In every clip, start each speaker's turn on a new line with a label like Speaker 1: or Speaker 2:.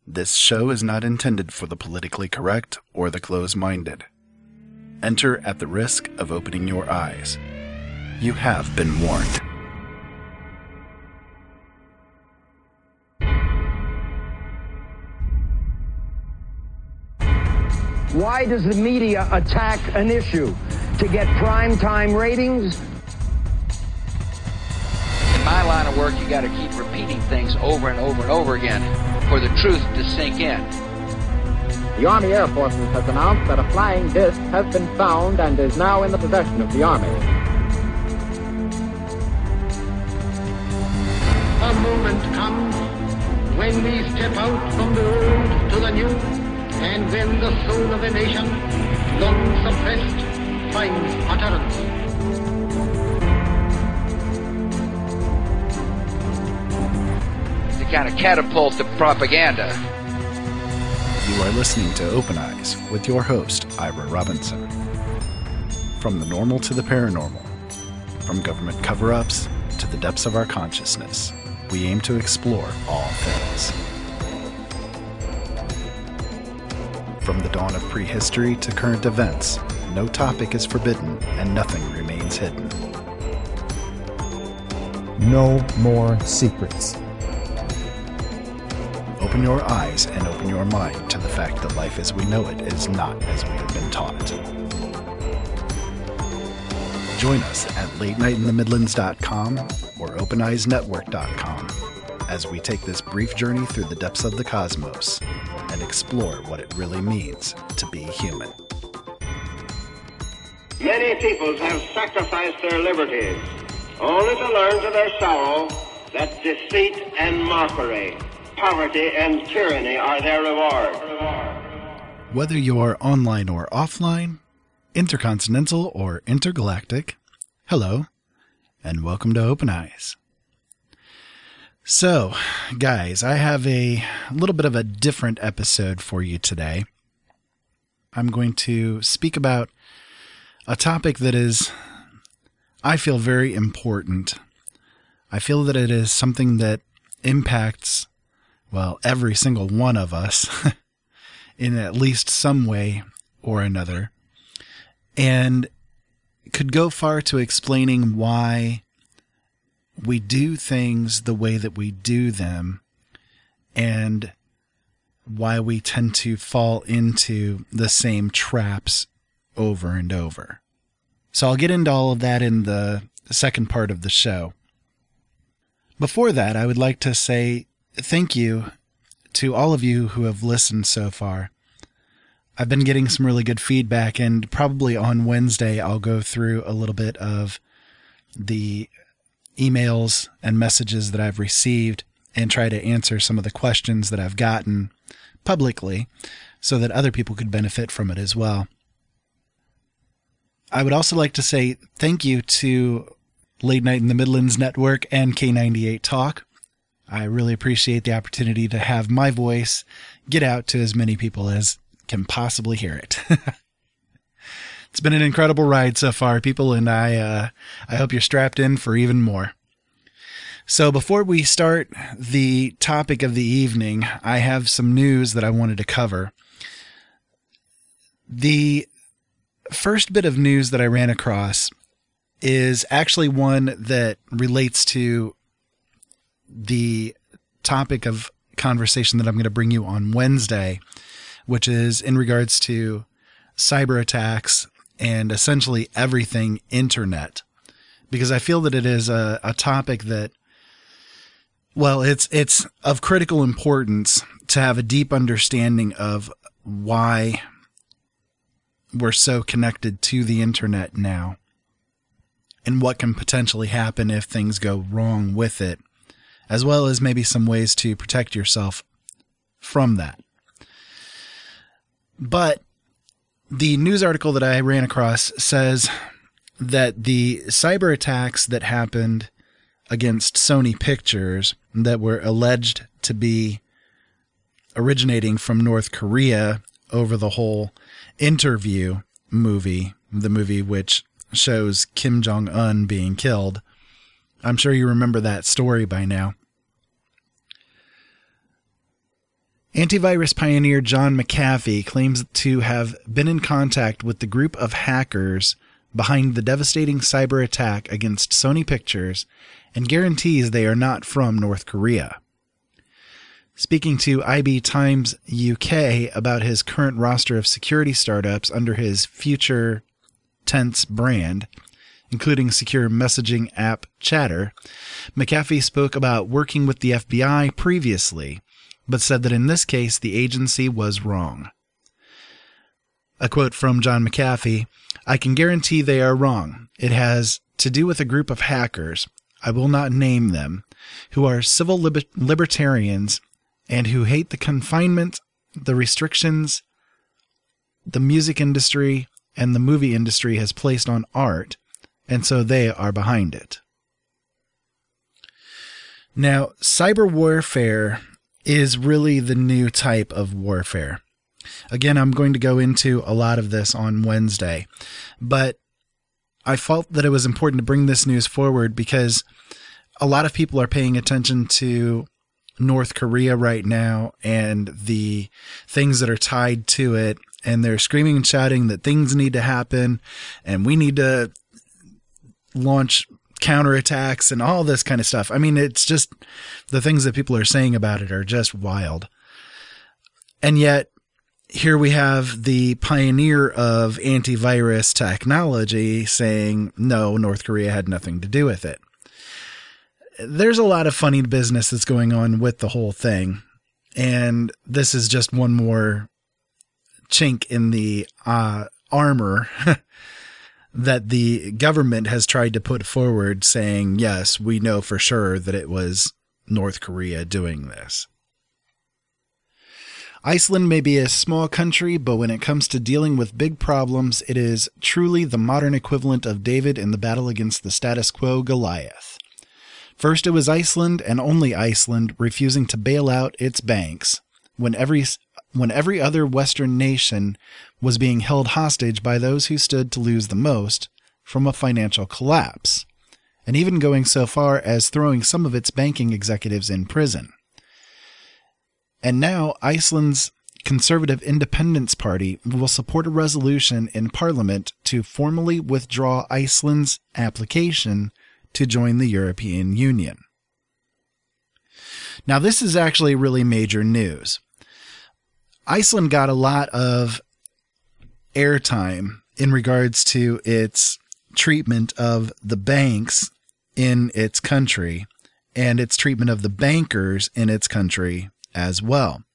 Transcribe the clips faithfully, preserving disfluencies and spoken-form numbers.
Speaker 1: This show is not intended for the politically correct or the close-minded. Enter at the risk of opening your eyes. You have been warned.
Speaker 2: Why does the media attack an issue? To get primetime ratings?
Speaker 3: In my line of work, you got to keep repeating things over and over and over again for the truth to sink in.
Speaker 4: The Army Air Forces has announced that a flying disc has been found and is now in the possession of the Army.
Speaker 5: A moment comes when we step out from the old to the new, and when the soul of a nation, long suppressed, finds utterance.
Speaker 3: To kind of catapult the propaganda.
Speaker 1: You are listening to Open Eyes with your host, Ira Robinson. From the normal to the paranormal, from government cover-ups to the depths of our consciousness, we aim to explore all things. From the dawn of prehistory to current events, no topic is forbidden and nothing remains hidden.
Speaker 6: No more secrets.
Speaker 1: Open your eyes and open your mind to the fact that life as we know it is not as we have been taught. Join us at late night in the midlands dot com or open eyes network dot com as we take this brief journey through the depths of the cosmos and explore what it really means to be human.
Speaker 7: Many peoples have sacrificed their liberties, only to learn to their sorrow that deceit and mockery, poverty and tyranny are their reward.
Speaker 1: Whether you're online or offline, intercontinental or intergalactic, hello, and welcome to Open Eyes. So, guys, I have a little bit of a different episode for you today. I'm going to speak about a topic that is, I feel, very important. I feel that it is something that impacts, well, every single one of us in at least some way or another, and could go far to explaining why we do things the way that we do them and why we tend to fall into the same traps over and over. So I'll get into all of that in the second part of the show. Before that, I would like to say thank you to all of you who have listened so far. I've been getting some really good feedback, and probably on Wednesday I'll go through a little bit of the emails and messages that I've received and try to answer some of the questions that I've gotten publicly so that other people could benefit from it as well. I would also like to say thank you to Late Night in the Midlands Network and K ninety-eight Talk. I really appreciate the opportunity to have my voice get out to as many people as can possibly hear it. It's been an incredible ride so far, people, and I uh, I hope you're strapped in for even more. So before we start the topic of the evening, I have some news that I wanted to cover. The first bit of news that I ran across is actually one that relates to the topic of conversation that I'm going to bring you on Wednesday, which is in regards to cyber attacks and essentially everything internet, because I feel that it is a, a topic that, well, it's it's of critical importance to have a deep understanding of why we're so connected to the internet now and what can potentially happen if things go wrong with it, as well as maybe some ways to protect yourself from that. But the news article that I ran across says that the cyber attacks that happened against Sony Pictures that were alleged to be originating from North Korea over the whole Interview movie, the movie which shows Kim Jong-un being killed. I'm sure you remember that story by now. Antivirus pioneer John McAfee claims to have been in contact with the group of hackers behind the devastating cyber attack against Sony Pictures and guarantees they are not from North Korea. Speaking to I B Times U K about his current roster of security startups under his Future Tense brand, including secure messaging app Chatter, McAfee spoke about working with the F B I previously, but said that in this case the agency was wrong. A quote from John McAfee, "I can guarantee they are wrong. It has to do with a group of hackers, I will not name them, who are civil liber- libertarians and who hate the confinement, the restrictions the music industry and the movie industry has placed on art, and so they are behind it." Now, cyber warfare is really the new type of warfare. Again, I'm going to go into a lot of this on Wednesday, but I felt that it was important to bring this news forward because a lot of people are paying attention to North Korea right now and the things that are tied to it, and they're screaming and shouting that things need to happen and we need to launch counterattacks and all this kind of stuff. I mean, it's just the things that people are saying about it are just wild. And yet here we have the pioneer of antivirus technology saying, no, North Korea had nothing to do with it. There's a lot of funny business that's going on with the whole thing. And this is just one more chink in the uh, armor that the government has tried to put forward, saying, yes, we know for sure that it was North Korea doing this. Iceland may be a small country, but when it comes to dealing with big problems, it is truly the modern equivalent of David in the battle against the status quo Goliath. First, it was Iceland and only Iceland refusing to bail out its banks when every when every other Western nation was being held hostage by those who stood to lose the most from a financial collapse, and even going so far as throwing some of its banking executives in prison. And now Iceland's Conservative Independence Party will support a resolution in Parliament to formally withdraw Iceland's application to join the European Union. Now, this is actually really major news. Iceland got a lot of airtime in regards to its treatment of the banks in its country and its treatment of the bankers in its country as well.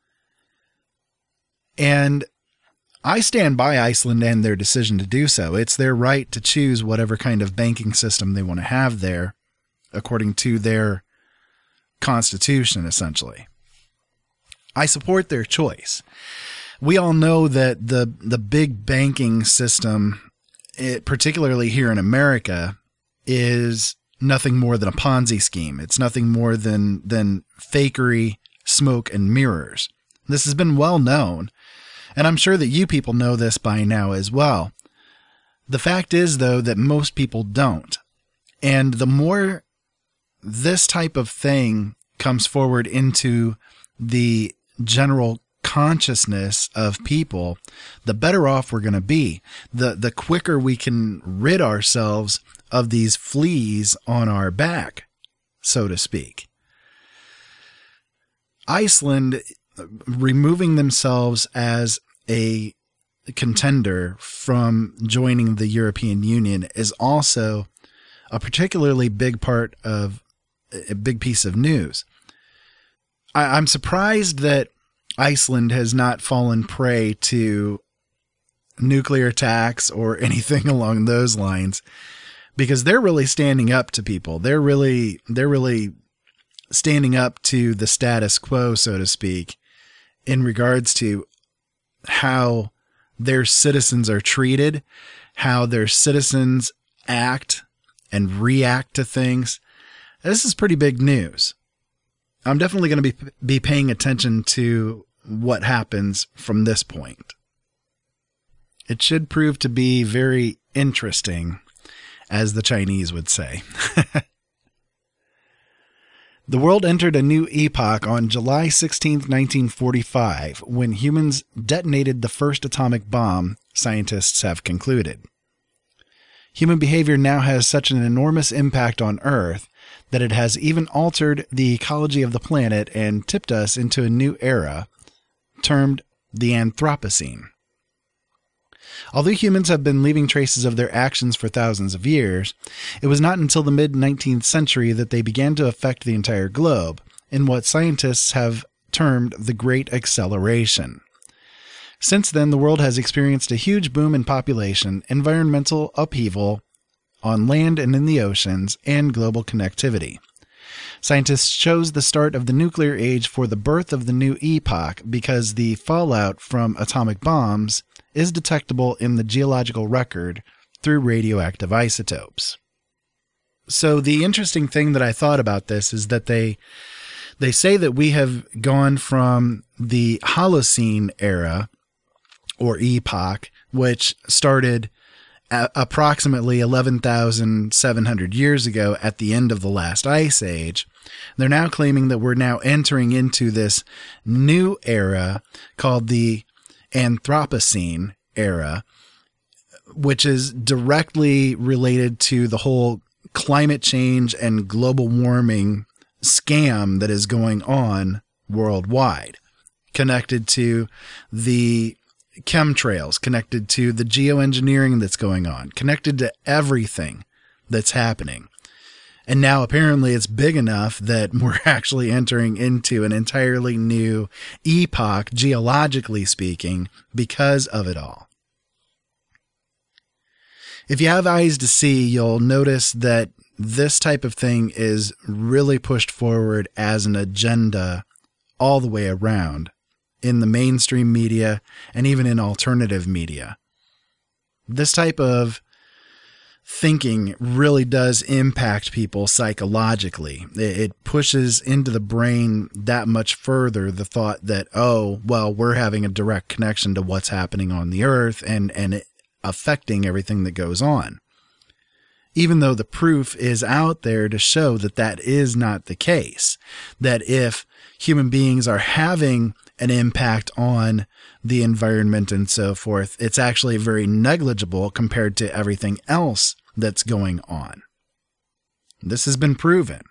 Speaker 1: And I stand by Iceland and their decision to do so. It's their right to choose whatever kind of banking system they want to have there, according to their constitution, essentially. I support their choice. We all know that the the big banking system, it, particularly here in America, is nothing more than a Ponzi scheme. It's nothing more than than fakery, smoke, and mirrors. This has been well known, and I'm sure that you people know this by now as well. The fact is, though, that most people don't. And the more this type of thing comes forward into the general consciousness of people, the better off we're going to be. The the quicker we can rid ourselves of these fleas on our back, so to speak. Iceland removing themselves as a contender from joining the European Union is also a particularly big part of a big piece of news. I, I'm surprised that Iceland has not fallen prey to nuclear attacks or anything along those lines, because they're really standing up to people. They're really, they're really standing up to the status quo, so to speak, in regards to how their citizens are treated, how their citizens act and react to things. This is pretty big news. I'm definitely going to be be paying attention to what happens from this point. It should prove to be very interesting, as the Chinese would say. The world entered a new epoch on July sixteenth, nineteen forty-five, when humans detonated the first atomic bomb, scientists have concluded. Human behavior now has such an enormous impact on Earth that it has even altered the ecology of the planet and tipped us into a new era, termed the Anthropocene. Although humans have been leaving traces of their actions for thousands of years, it was not until the mid-nineteenth century that they began to affect the entire globe, in what scientists have termed the Great Acceleration. Since then, the world has experienced a huge boom in population, environmental upheaval on land and in the oceans, and global connectivity. Scientists chose the start of the nuclear age for the birth of the new epoch because the fallout from atomic bombs is detectable in the geological record through radioactive isotopes. So the interesting thing that I thought about this is that they they say that we have gone from the Holocene era, or epoch, which started approximately eleven thousand seven hundred years ago at the end of the last ice age. They're now claiming that we're now entering into this new era called the Anthropocene era, which is directly related to the whole climate change and global warming scam that is going on worldwide, connected to the chemtrails, connected to the geoengineering that's going on, connected to everything that's happening. And now apparently it's big enough that we're actually entering into an entirely new epoch, geologically speaking, because of it all. If you have eyes to see, you'll notice that this type of thing is really pushed forward as an agenda all the way around, in the mainstream media and even in alternative media. This type of thinking really does impact people psychologically. It pushes into the brain that much further the thought that, oh, well, we're having a direct connection to what's happening on the earth and, and it affecting everything that goes on. Even though the proof is out there to show that that is not the case, that if human beings are having an impact on the environment and so forth, it's actually very negligible compared to everything else that's going on. This has been proven.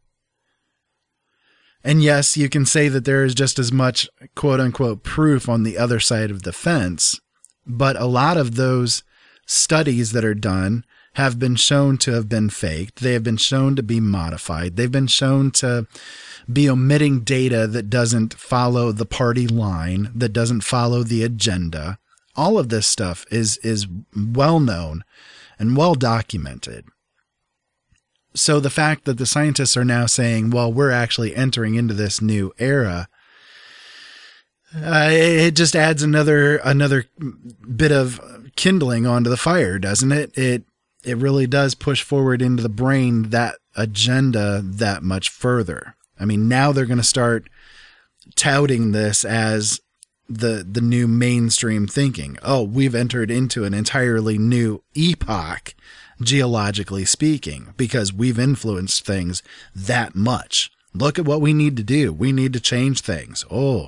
Speaker 1: And yes, you can say that there is just as much quote unquote proof on the other side of the fence, but a lot of those studies that are done have been shown to have been faked. They have been shown to be modified. They've been shown to be omitting data that doesn't follow the party line, that doesn't follow the agenda. All of this stuff is, is well known and well documented. So the fact that the scientists are now saying, well, we're actually entering into this new era, uh, it just adds another, another bit of kindling onto the fire, doesn't it? It, it really does push forward into the brain that agenda that much further. I mean, now they're going to start touting this as the the new mainstream thinking. Oh, we've entered into an entirely new epoch, geologically speaking, because we've influenced things that much. Look at what we need to do. We need to change things. Oh,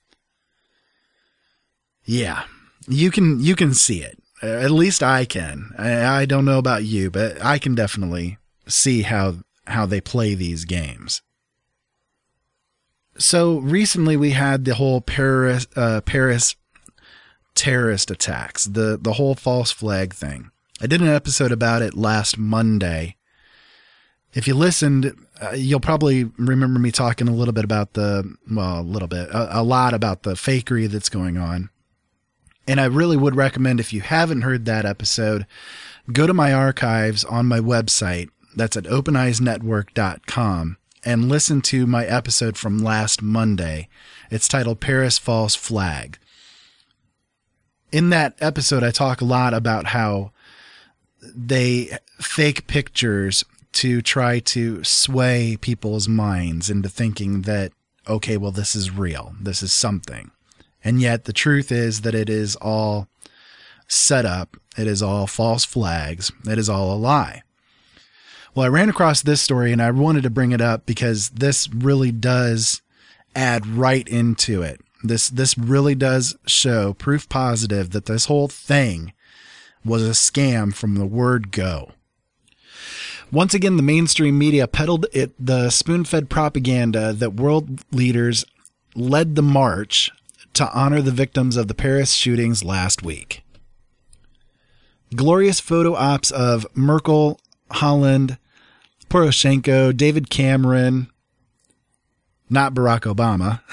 Speaker 1: yeah, you can you can see it. At least I can. I, I don't know about you, but I can definitely see how how they play these games. So recently we had the whole Paris, uh, Paris terrorist attacks, the, the whole false flag thing. I did an episode about it last Monday. If you listened, uh, you'll probably remember me talking a little bit about the, well, a little bit, a, a lot about the fakery that's going on. And I really would recommend, if you haven't heard that episode, go to my archives on my website. That's at open eyes network dot com. And listen to my episode from last Monday. It's titled Paris False Flag. In that episode, I talk a lot about how they fake pictures to try to sway people's minds into thinking that, okay, well, this is real. This is something. And yet the truth is that it is all set up. It is all false flags. It is all a lie. Well, I ran across this story and I wanted to bring it up because this really does add right into it. This, this really does show proof positive that this whole thing was a scam from the word go. Once again, the mainstream media peddled it, the spoon-fed propaganda that world leaders led the march to honor the victims of the Paris shootings last week. Glorious photo ops of Merkel, Holland, Poroshenko, David Cameron, not Barack Obama,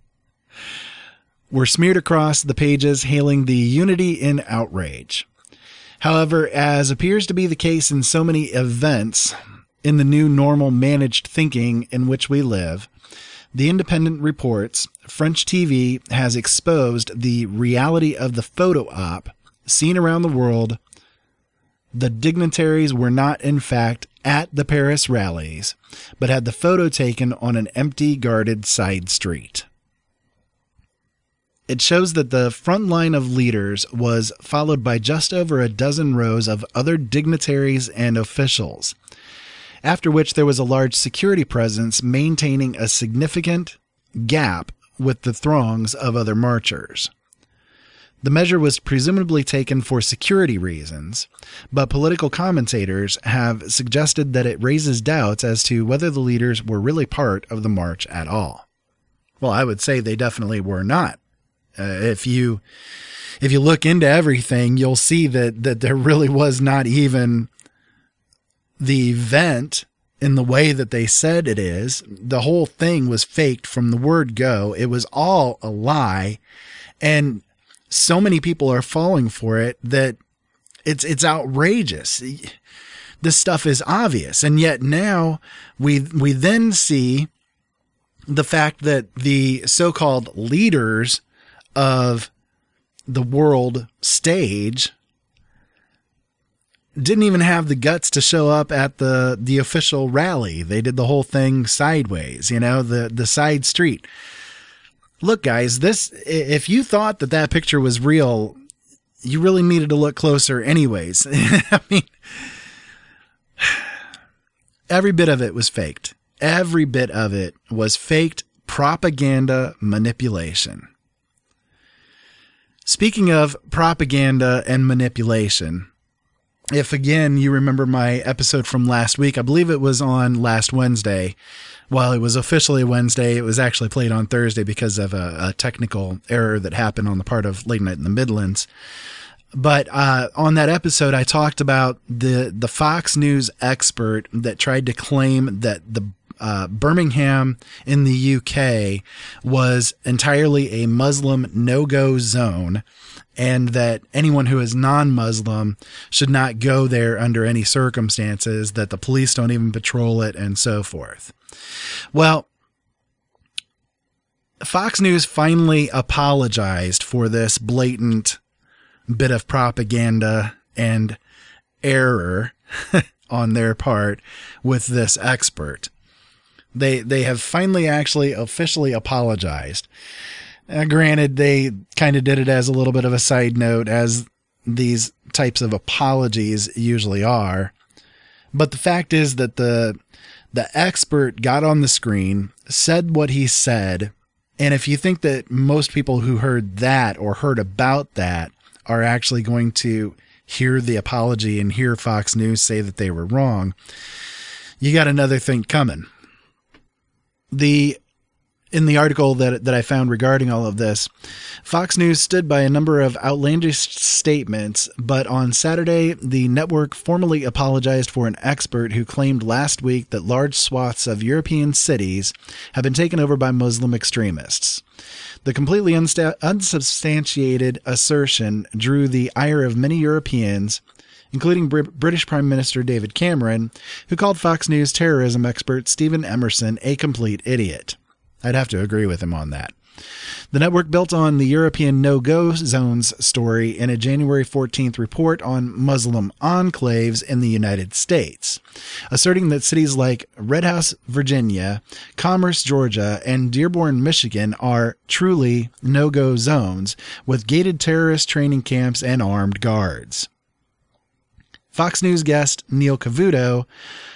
Speaker 1: were smeared across the pages hailing the unity in outrage. However, as appears to be the case in so many events in the new normal managed thinking in which we live, The Independent reports French T V has exposed the reality of the photo op seen around the world. The dignitaries were not, in fact, at the Paris rallies, but had the photo taken on an empty, guarded side street. It shows that the front line of leaders was followed by just over a dozen rows of other dignitaries and officials, after which there was a large security presence maintaining a significant gap with the throngs of other marchers. The measure was presumably taken for security reasons, but political commentators have suggested that it raises doubts as to whether the leaders were really part of the march at all. Well, I would say they definitely were not. Uh, if you if you look into everything, you'll see that that there really was not even the event in the way that they said it is. The whole thing was faked from the word go. It was all a lie, and so many people are falling for it that it's it's outrageous. This stuff is obvious, and yet now we we then see the fact that the so-called leaders of the world stage didn't even have the guts to show up at the, the official rally. They did the whole thing sideways, you know, the, the side street. Look, guys, this, if you thought that that picture was real, you really needed to look closer anyways. I mean, every bit of it was faked. Every bit of it was faked propaganda manipulation. Speaking of propaganda and manipulation, if again you remember my episode from last week, I believe it was on last Wednesday. While it was officially Wednesday, it was actually played on Thursday because of a, a technical error that happened on the part of Late Night in the Midlands. But uh, on that episode, I talked about the, the Fox News expert that tried to claim that the Uh, Birmingham in the U K was entirely a Muslim no-go zone, and that anyone who is non-Muslim should not go there under any circumstances, that the police don't even patrol it, and so forth. Well, Fox News finally apologized for this blatant bit of propaganda and error on their part with this expert. They they have finally actually officially apologized. Uh, granted, they kind of did it as a little bit of a side note, as these types of apologies usually are. But the fact is that the the expert got on the screen, said what he said, and if you think that most people who heard that or heard about that are actually going to hear the apology and hear Fox News say that they were wrong, you got another thing coming. The in the article that that I found regarding all of this, Fox News stood by a number of outlandish statements, but on Saturday, the network formally apologized for an expert who claimed last week that large swaths of European cities have been taken over by Muslim extremists. The completely unsta- unsubstantiated assertion drew the ire of many Europeans, including Br- British Prime Minister David Cameron, who called Fox News terrorism expert Stephen Emerson a complete idiot. I'd have to agree with him on that. The network built on the European no-go zones story in a January fourteenth report on Muslim enclaves in the United States, asserting that cities like Red House, Virginia, Commerce, Georgia, and Dearborn, Michigan are truly no-go zones with gated terrorist training camps and armed guards. Fox News guest Neil Cavuto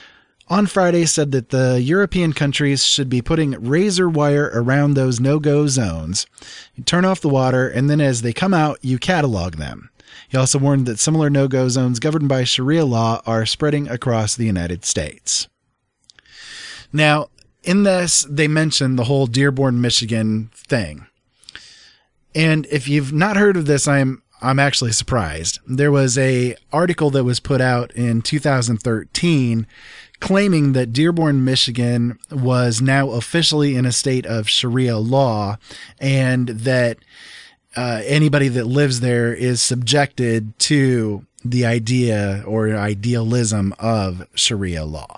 Speaker 1: on Friday said that the European countries should be putting razor wire around those no-go zones. You turn off the water, and then as they come out, you catalog them. He also warned that similar no-go zones governed by Sharia law are spreading across the United States. Now, in this, they mentioned the whole Dearborn, Michigan thing. And if you've not heard of this, I'm I'm actually surprised. There was a article that was put out in two thousand thirteen claiming that Dearborn, Michigan was now officially in a state of Sharia law, and that uh, anybody that lives there is subjected to the idea or idealism of Sharia law.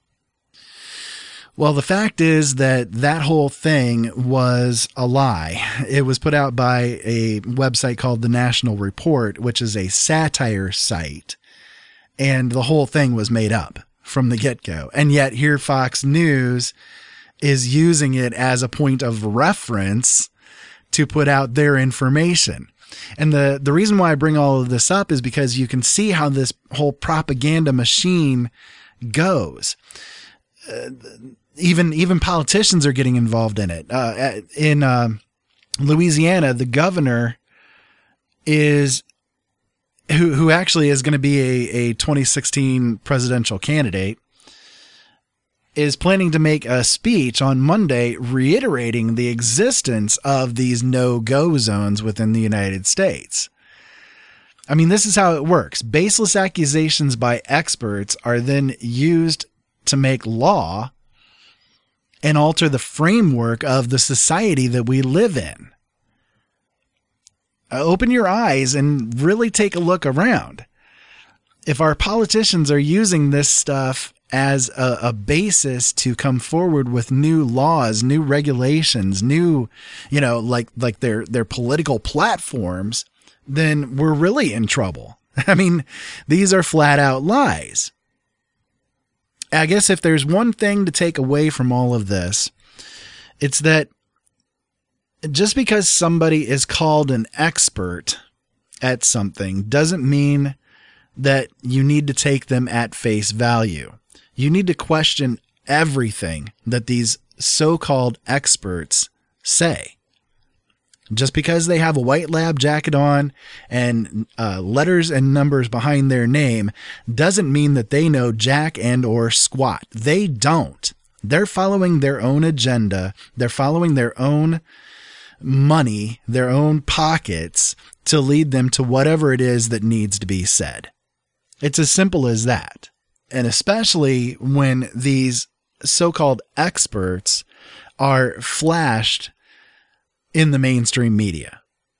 Speaker 1: Well, the fact is that that whole thing was a lie. It was put out by a website called The National Report, which is a satire site, and the whole thing was made up from the get-go. And yet here Fox News is using it as a point of reference to put out their information. And the, the reason why I bring all of this up is because you can see how this whole propaganda machine goes. Uh, Even even politicians are getting involved in it. Uh, in uh, Louisiana, the governor is who who actually is going to be a, a twenty sixteen presidential candidate, is planning to make a speech on Monday reiterating the existence of these no-go zones within the United States. I mean, this is how it works. Baseless accusations by experts are then used to make law and alter the framework of the society that we live in. Uh, open your eyes and really take a look around. If our politicians are using this stuff as a, a basis to come forward with new laws, new regulations, new, you know, like like their their political platforms, then we're really in trouble. I mean, these are flat out lies. I guess if there's one thing to take away from all of this, it's that just because somebody is called an expert at something doesn't mean that you need to take them at face value. You need to question everything that these so-called experts say. Just because they have a white lab jacket on and uh, letters and numbers behind their name doesn't mean that they know jack and or squat. They don't. They're following their own agenda. They're following their own money, their own pockets to lead them to whatever it is that needs to be said. It's as simple as that. And especially when these so-called experts are flashed in the mainstream media.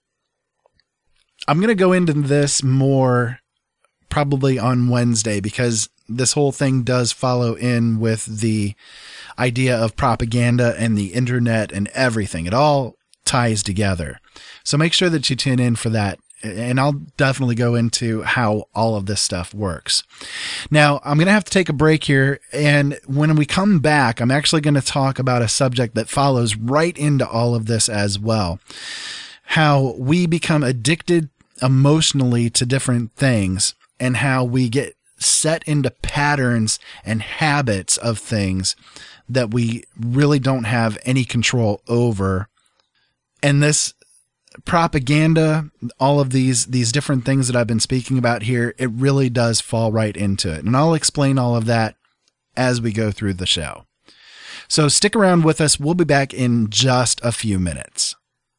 Speaker 1: I'm going to go into this more probably on Wednesday because this whole thing does follow in with the idea of propaganda and the internet and everything. It all ties together. So make sure that you tune in for that. And I'll definitely go into how all of this stuff works. Now, I'm going to have to take a break here. And when we come back, I'm actually going to talk about a subject that follows right into all of this as well. How we become addicted emotionally to different things and how we get set into patterns and habits of things that we really don't have any control over. And this propaganda, all of these these different things that I've been speaking about here, it really does fall right into it. And I'll explain all of that as we go through the show. So stick around with us. We'll be back in just a few minutes.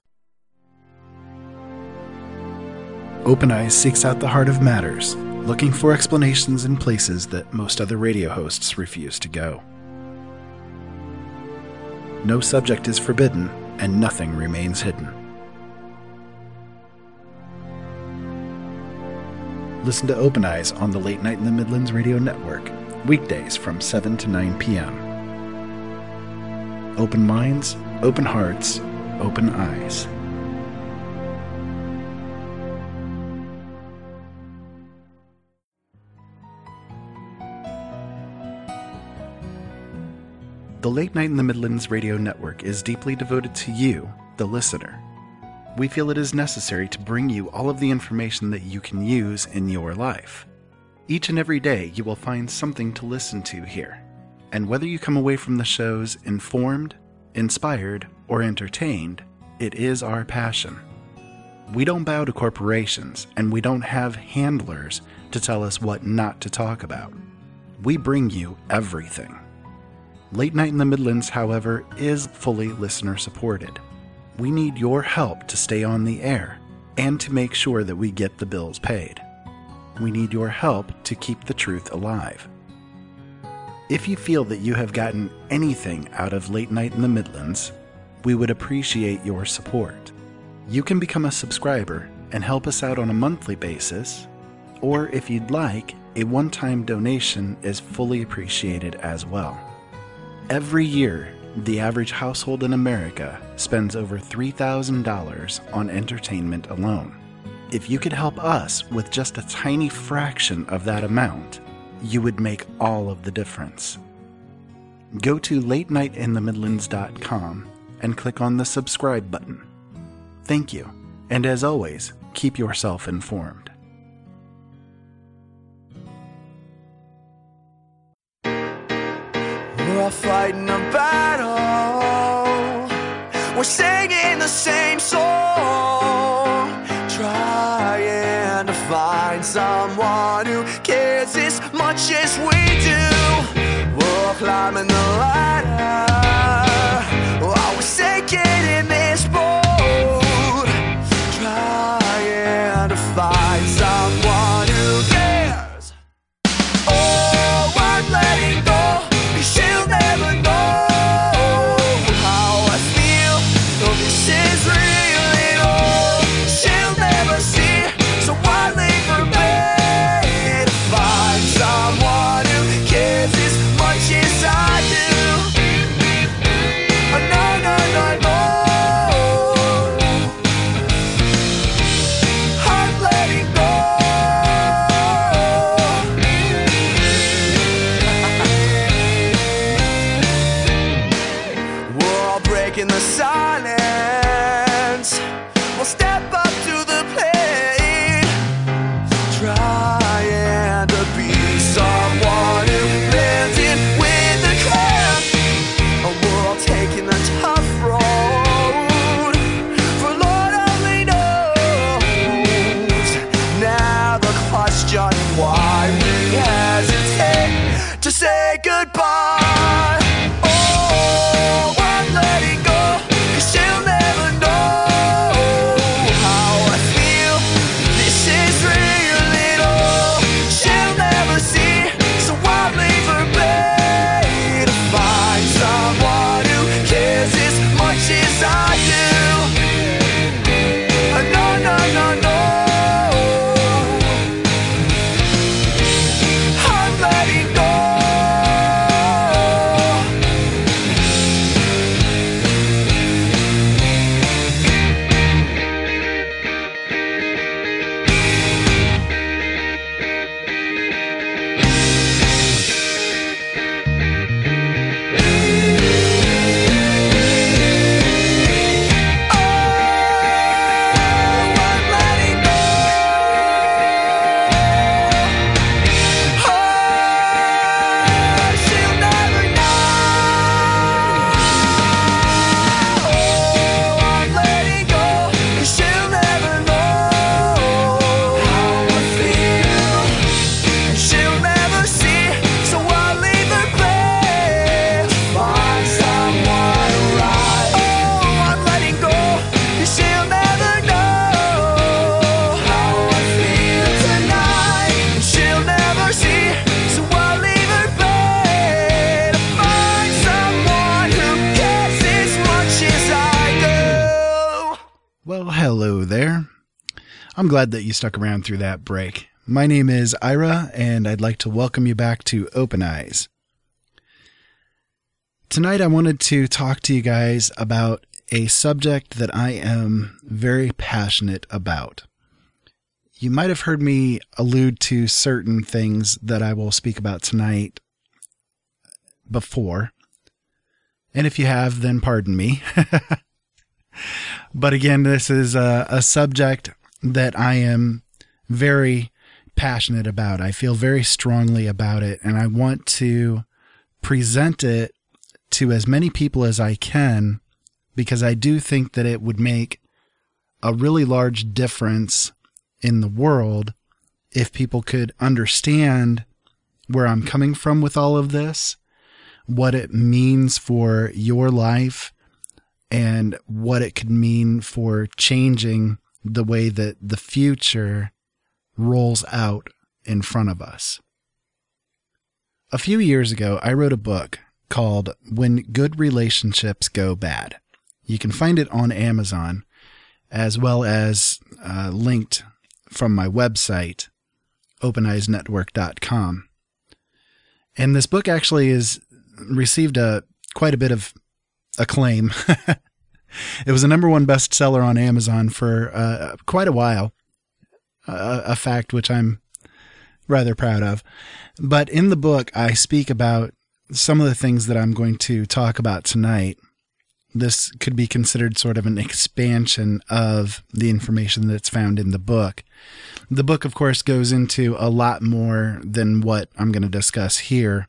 Speaker 1: Open Eyes seeks out the heart of matters, looking for explanations in places that most other radio hosts refuse to go. No subject is forbidden, and nothing remains hidden. Listen to Open Eyes on the Late Night in the Midlands Radio Network, weekdays from seven to nine p.m. Open minds, open hearts, open eyes. The Late Night in the Midlands Radio Network is deeply devoted to you, the listener. We feel it is necessary to bring you all of the information that you can use in your life. Each and every day you will find something to listen to here, And whether you come away from the shows informed, inspired, or entertained, it is our passion. We don't bow to corporations, and we don't have handlers to tell us what not to talk about. We bring you everything. Late Night in the Midlands, however, is fully listener supported. We need your help to stay on the air and to make sure that we get the bills paid. We need your help to keep the truth alive. If you feel that you have gotten anything out of Late Night in the Midlands, we would appreciate your support. You can become a subscriber and help us out on a monthly basis, or if you'd like, a one-time donation is fully appreciated as well. Every year, the average household in America spends over three thousand dollars on entertainment alone. If you could help us with just a tiny fraction of that amount, you would make all of the difference. Go to late night in the midlands dot com and click on the subscribe button. Thank you, and as always, keep yourself informed.
Speaker 8: We're all fighting a battle. We're singing the same song, trying to find someone who cares as much as we do. We're all climbing the ladder. While we're sinking in this boat, trying to find someone who cares. Oh, I'm letting go. She'll never know how I feel. No, this is real at all. She'll never see, so I leave her bed to find someone who cares as much as I do. Oh, no, no, no, no. I'm letting go. Breaking the silence, we'll step up to the plate, trying to be someone who blends in with the crowd. We're all taking the tough road, for Lord only knows. Now the question why we hesitate to say goodbye.
Speaker 1: Well, hello there. I'm glad that you stuck around through that break. My name is Ira, and I'd like to welcome you back to Open Eyes. Tonight I wanted to talk to you guys about a subject that I am very passionate about. You might have heard me allude to certain things that I will speak about tonight before. And if you have, then pardon me. But again, this is a, a subject that I am very passionate about. I feel very strongly about it, and I want to present it to as many people as I can, because I do think that it would make a really large difference in the world if people could understand where I'm coming from with all of this, what it means for your life, and what it could mean for changing the way that the future rolls out in front of us. A few years ago, I wrote a book called When Good Relationships Go Bad. You can find it on Amazon, as well as uh, linked from my website, open eyes network dot com. And this book actually has received a quite a bit of acclaim. It was a number one bestseller on Amazon for uh, quite a while, uh, a fact which I'm rather proud of. But in the book, I speak about some of the things that I'm going to talk about tonight. This could be considered sort of an expansion of the information that's found in the book. The book, of course, goes into a lot more than what I'm going to discuss here.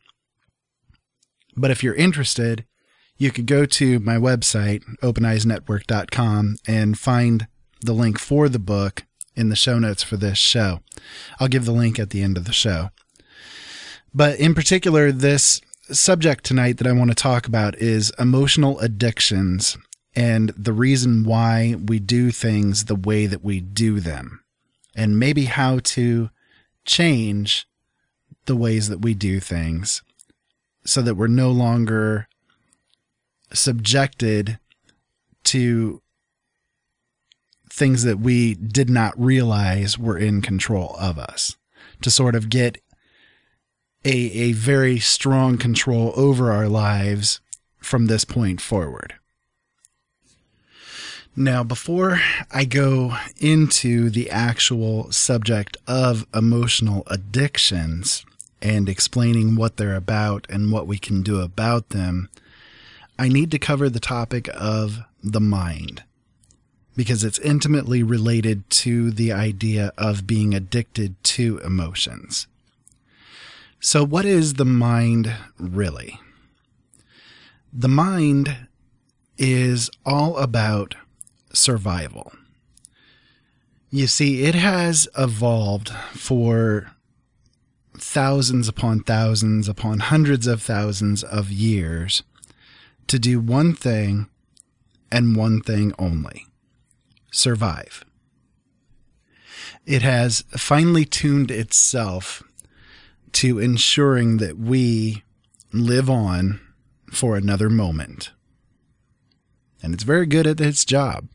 Speaker 1: But if you're interested, you could go to my website, open eyes network dot com, and find the link for the book in the show notes for this show. I'll give the link at the end of the show. But in particular, this subject tonight that I want to talk about is emotional addictions and the reason why we do things the way that we do them, and maybe how to change the ways that we do things so that we're no longer subjected to things that we did not realize were in control of us, to sort of get a, a very strong control over our lives from this point forward. Now, before I go into the actual subject of emotional addictions and explaining what they're about and what we can do about them, I need to cover the topic of the mind, because it's intimately related to the idea of being addicted to emotions. So what is the mind really? The mind is all about survival. You see, it has evolved for thousands upon thousands upon hundreds of thousands of years to do one thing and one thing only: survive. It has finely tuned itself to ensuring that we live on for another moment. And it's very good at its job.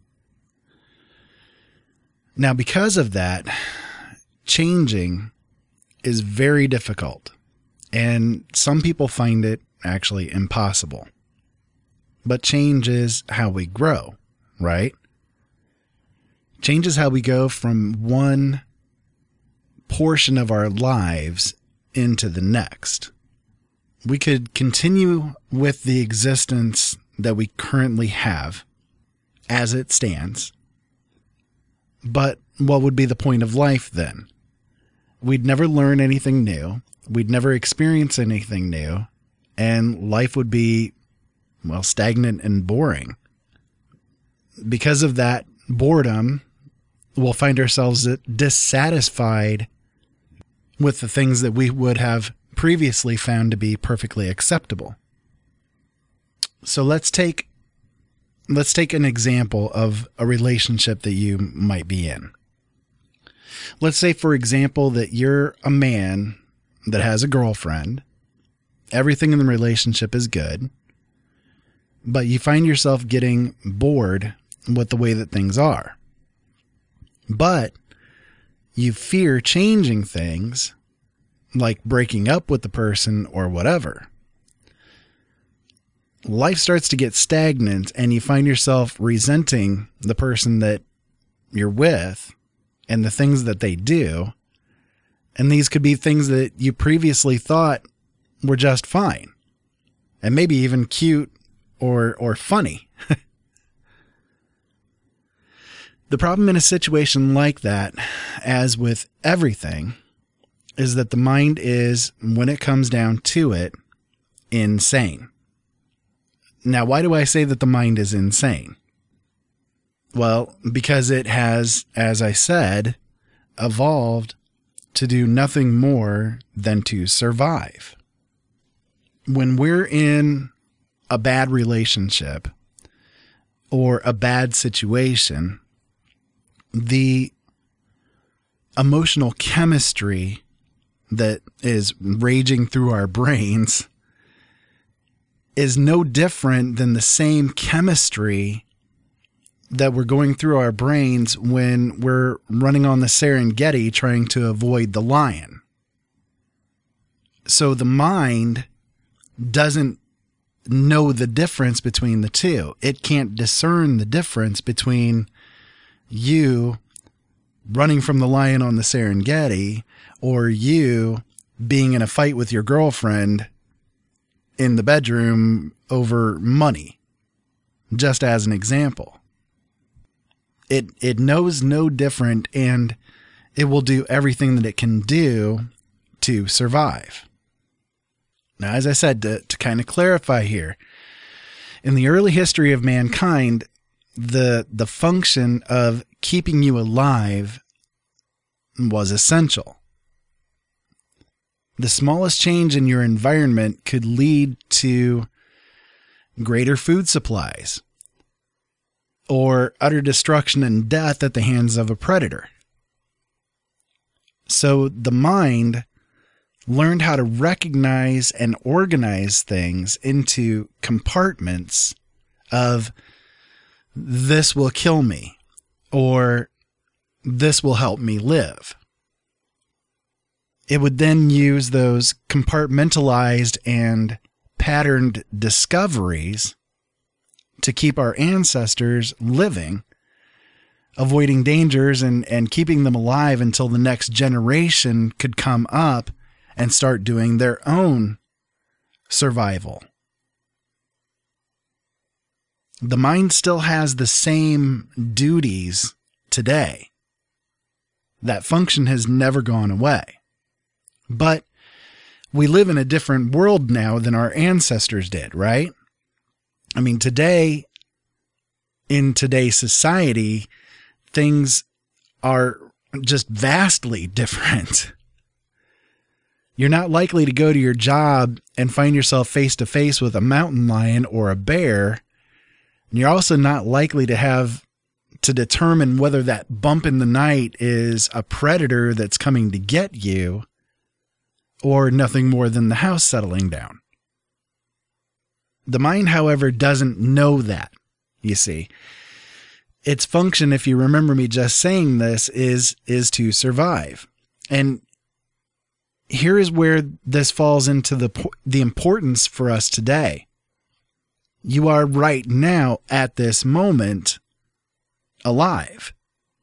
Speaker 1: Now, because of that, changing is very difficult, and some people find it actually impossible. But change is how we grow, right? Change is how we go from one portion of our lives into the next. We could continue with the existence that we currently have as it stands, but what would be the point of life then? We'd never learn anything new. We'd never experience anything new, and life would be, well, stagnant and boring. Because of that boredom, we'll find ourselves dissatisfied with the things that we would have previously found to be perfectly acceptable. So let's take let's take an example of a relationship that you might be in. Let's say, for example, that you're a man that has a girlfriend. Everything in the relationship is good, but you find yourself getting bored with the way that things are. But you fear changing things, like breaking up with the person or whatever. Life starts to get stagnant, and you find yourself resenting the person that you're with and the things that they do. And these could be things that you previously thought were just fine, and maybe even cute or or funny. The problem in a situation like that, as with everything, is that the mind is, when it comes down to it, insane. Now, why do I say that the mind is insane? Well, because it has, as I said, evolved to do nothing more than to survive. When we're in a bad relationship or a bad situation, the emotional chemistry that is raging through our brains is no different than the same chemistry that we're going through our brains when we're running on the Serengeti trying to avoid the lion. So the mind doesn't know the difference between the two. It can't discern the difference between you running from the lion on the Serengeti or you being in a fight with your girlfriend in the bedroom over money, just as an example. It it knows no different, and it will do everything that it can do to survive. Now, as I said, to, to kind of clarify here, in the early history of mankind, the the function of keeping you alive was essential. The smallest change in your environment could lead to greater food supplies or utter destruction and death at the hands of a predator. So the mind learned how to recognize and organize things into compartments of this will kill me or this will help me live. It would then use those compartmentalized and patterned discoveries to keep our ancestors living, avoiding dangers and, and keeping them alive until the next generation could come up and start doing their own survival. The mind still has the same duties today. That function has never gone away. But we live in a different world now than our ancestors did, right? I mean, today, in today's society, things are just vastly different. You're not likely to go to your job and find yourself face to face with a mountain lion or a bear. And you're also not likely to have to determine whether that bump in the night is a predator that's coming to get you or nothing more than the house settling down. The mind, however, doesn't know that, you see. Its function, if you remember me just saying this, is, is to survive. And here is where this falls into the, the importance for us today. You are right now, at this moment, alive.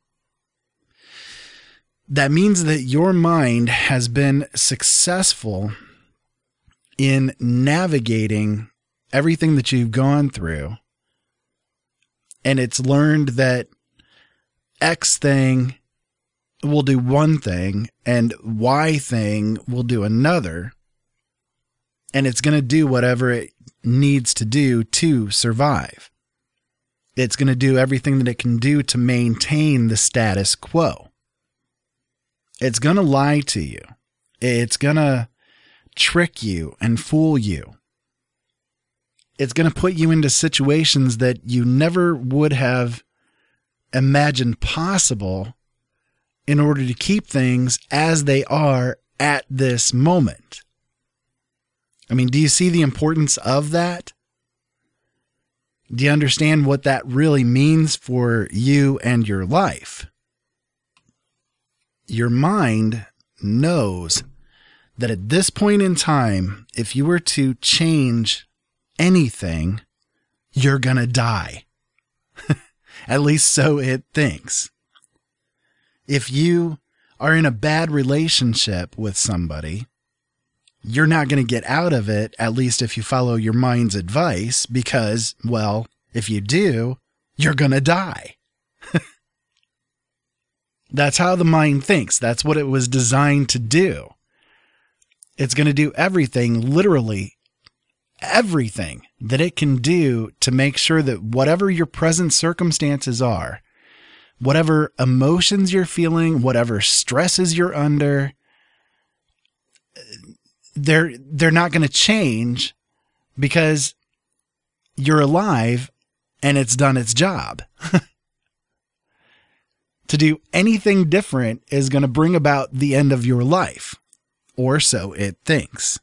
Speaker 1: That means that your mind has been successful in navigating everything that you've gone through, and it's learned that X thing will do one thing and Y thing will do another, and it's going to do whatever it needs to do to survive. It's going to do everything that it can do to maintain the status quo. It's going to lie to you. It's going to trick you and fool you. It's going to put you into situations that you never would have imagined possible in order to keep things as they are at this moment. I mean, do you see the importance of that? Do you understand what that really means for you and your life? Your mind knows that at this point in time, if you were to change anything, you're going to die. At least so it thinks. If you are in a bad relationship with somebody, you're not going to get out of it, at least if you follow your mind's advice, because, well, if you do, you're going to die. That's how the mind thinks. That's what it was designed to do. It's going to do everything literally everything that it can do to make sure that whatever your present circumstances are, whatever emotions you're feeling, whatever stresses you're under, they're, they're not going to change because you're alive and it's done its job. To do anything different is going to bring about the end of your life, or so it thinks.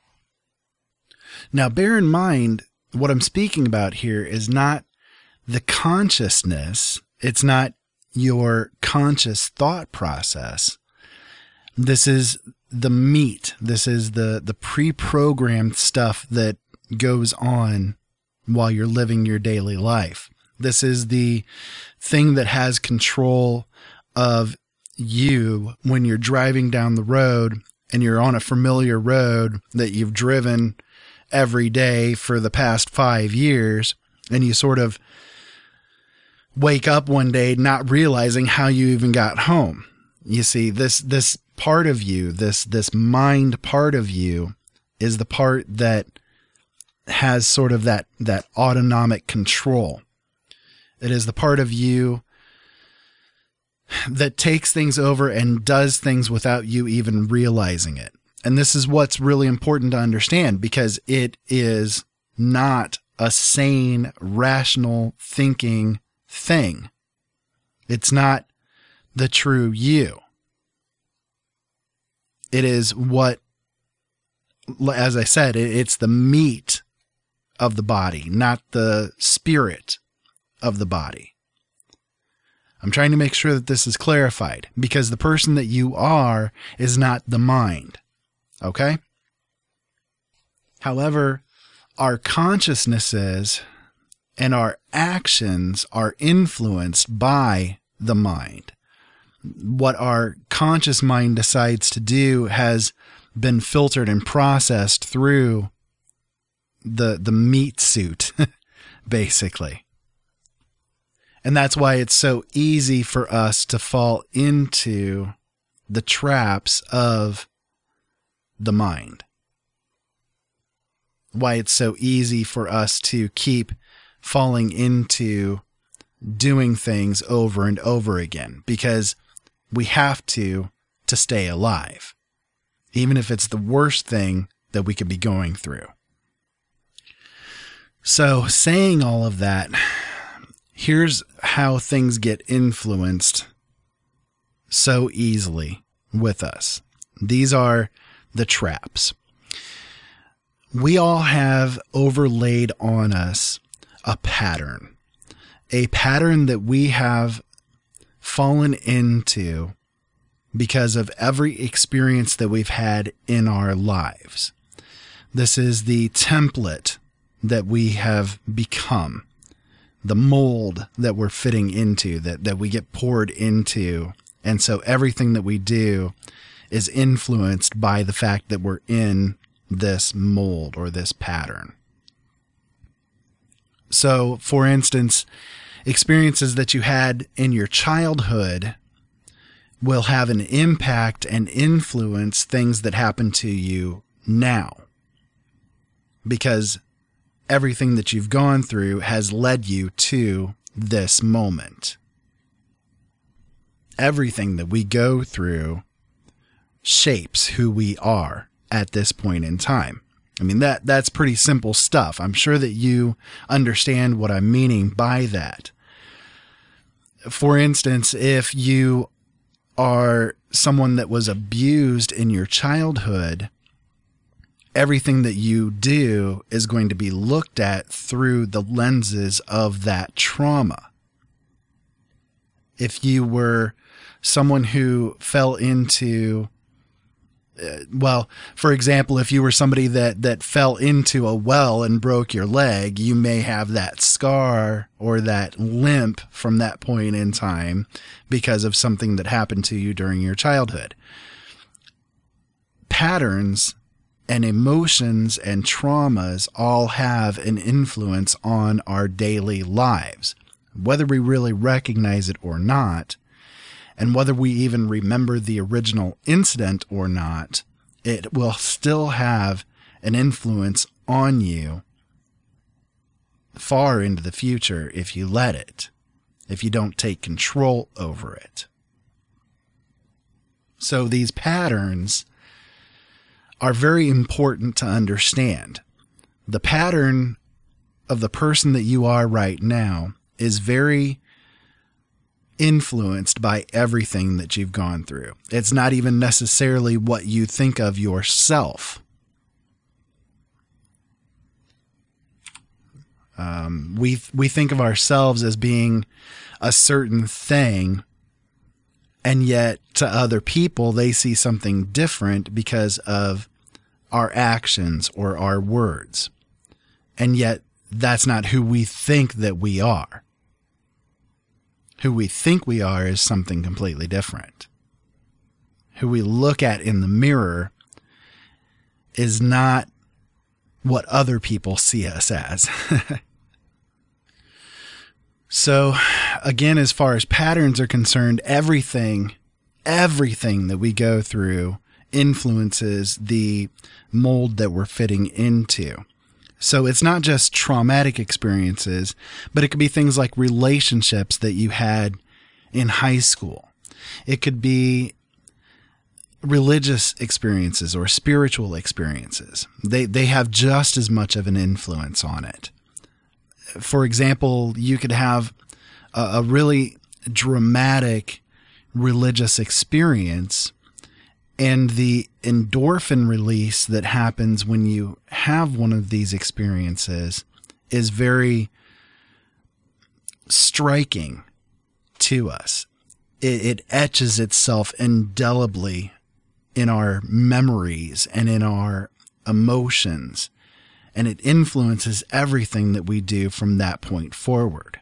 Speaker 1: Now, bear in mind, what I'm speaking about here is not the consciousness. It's not your conscious thought process. This is the meat. This is the, the pre-programmed stuff that goes on while you're living your daily life. This is the thing that has control of you when you're driving down the road and you're on a familiar road that you've driven every day for the past five years, and you sort of wake up one day not realizing how you even got home. You see, this this part of you, this this mind part of you, is the part that has sort of that that autonomic control. It is the part of you that takes things over and does things without you even realizing it. And this is what's really important to understand, because it is not a sane, rational thinking thing. It's not the true you. It is what, as I said, it's the meat of the body, not the spirit of the body. I'm trying to make sure that this is clarified, because the person that you are is not the mind. Okay? However, our consciousnesses and our actions are influenced by the mind. What our conscious mind decides to do has been filtered and processed through the the meat suit, basically. And that's why it's so easy for us to fall into the traps of the mind. Why it's so easy for us to keep falling into doing things over and over again, because we have to to stay alive, even if it's the worst thing that we could be going through. So, saying all of that, here's how things get influenced so easily with us. These are the traps. We all have overlaid on us a pattern, a pattern that we have fallen into because of every experience that we've had in our lives. This is the template that we have become, the mold that we're fitting into, that, that we get poured into. And so everything that we do is influenced by the fact that we're in this mold or this pattern. So, for instance, experiences that you had in your childhood will have an impact and influence things that happen to you now, because everything that you've gone through has led you to this moment. Everything that we go through shapes who we are at this point in time. I mean, that that's pretty simple stuff. I'm sure that you understand what I'm meaning by that. For instance, if you are someone that was abused in your childhood, everything that you do is going to be looked at through the lenses of that trauma. If you were someone who fell into, uh, well, for example, if you were somebody that, that fell into a well and broke your leg, you may have that scar or that limp from that point in time because of something that happened to you during your childhood. Patterns and emotions and traumas all have an influence on our daily lives, whether we really recognize it or not, and whether we even remember the original incident or not. It will still have an influence on you far into the future if you let it, if you don't take control over it. So these patterns are very important to understand. The pattern of the person that you are right now is very influenced by everything that you've gone through. It's not even necessarily what you think of yourself. Um, we we think of ourselves as being a certain thing, and yet to other people, they see something different because of our actions or our words. And yet that's not who we think that we are. Who we think we are is something completely different. Who we look at in the mirror is not what other people see us as. So, again, as far as patterns are concerned, everything, everything that we go through influences the mold that we're fitting into. So it's not just traumatic experiences, but it could be things like relationships that you had in high school. It could be religious experiences or spiritual experiences. They they have just as much of an influence on it. For example, you could have a, a really dramatic religious experience, and the endorphin release that happens when you have one of these experiences is very striking to us. It, it etches itself indelibly in our memories and in our emotions, and it influences everything that we do from that point forward.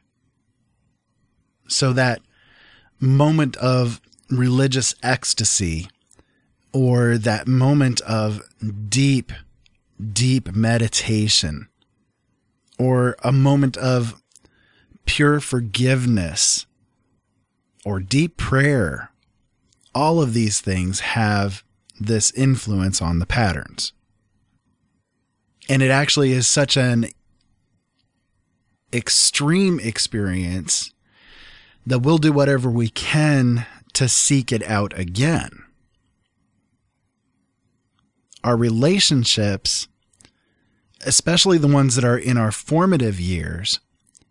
Speaker 1: So that moment of religious ecstasy, or that moment of deep, deep meditation, or a moment of pure forgiveness, or deep prayer, all of these things have this influence on the patterns. And it actually is such an extreme experience that we'll do whatever we can to seek it out again. Our relationships, especially the ones that are in our formative years,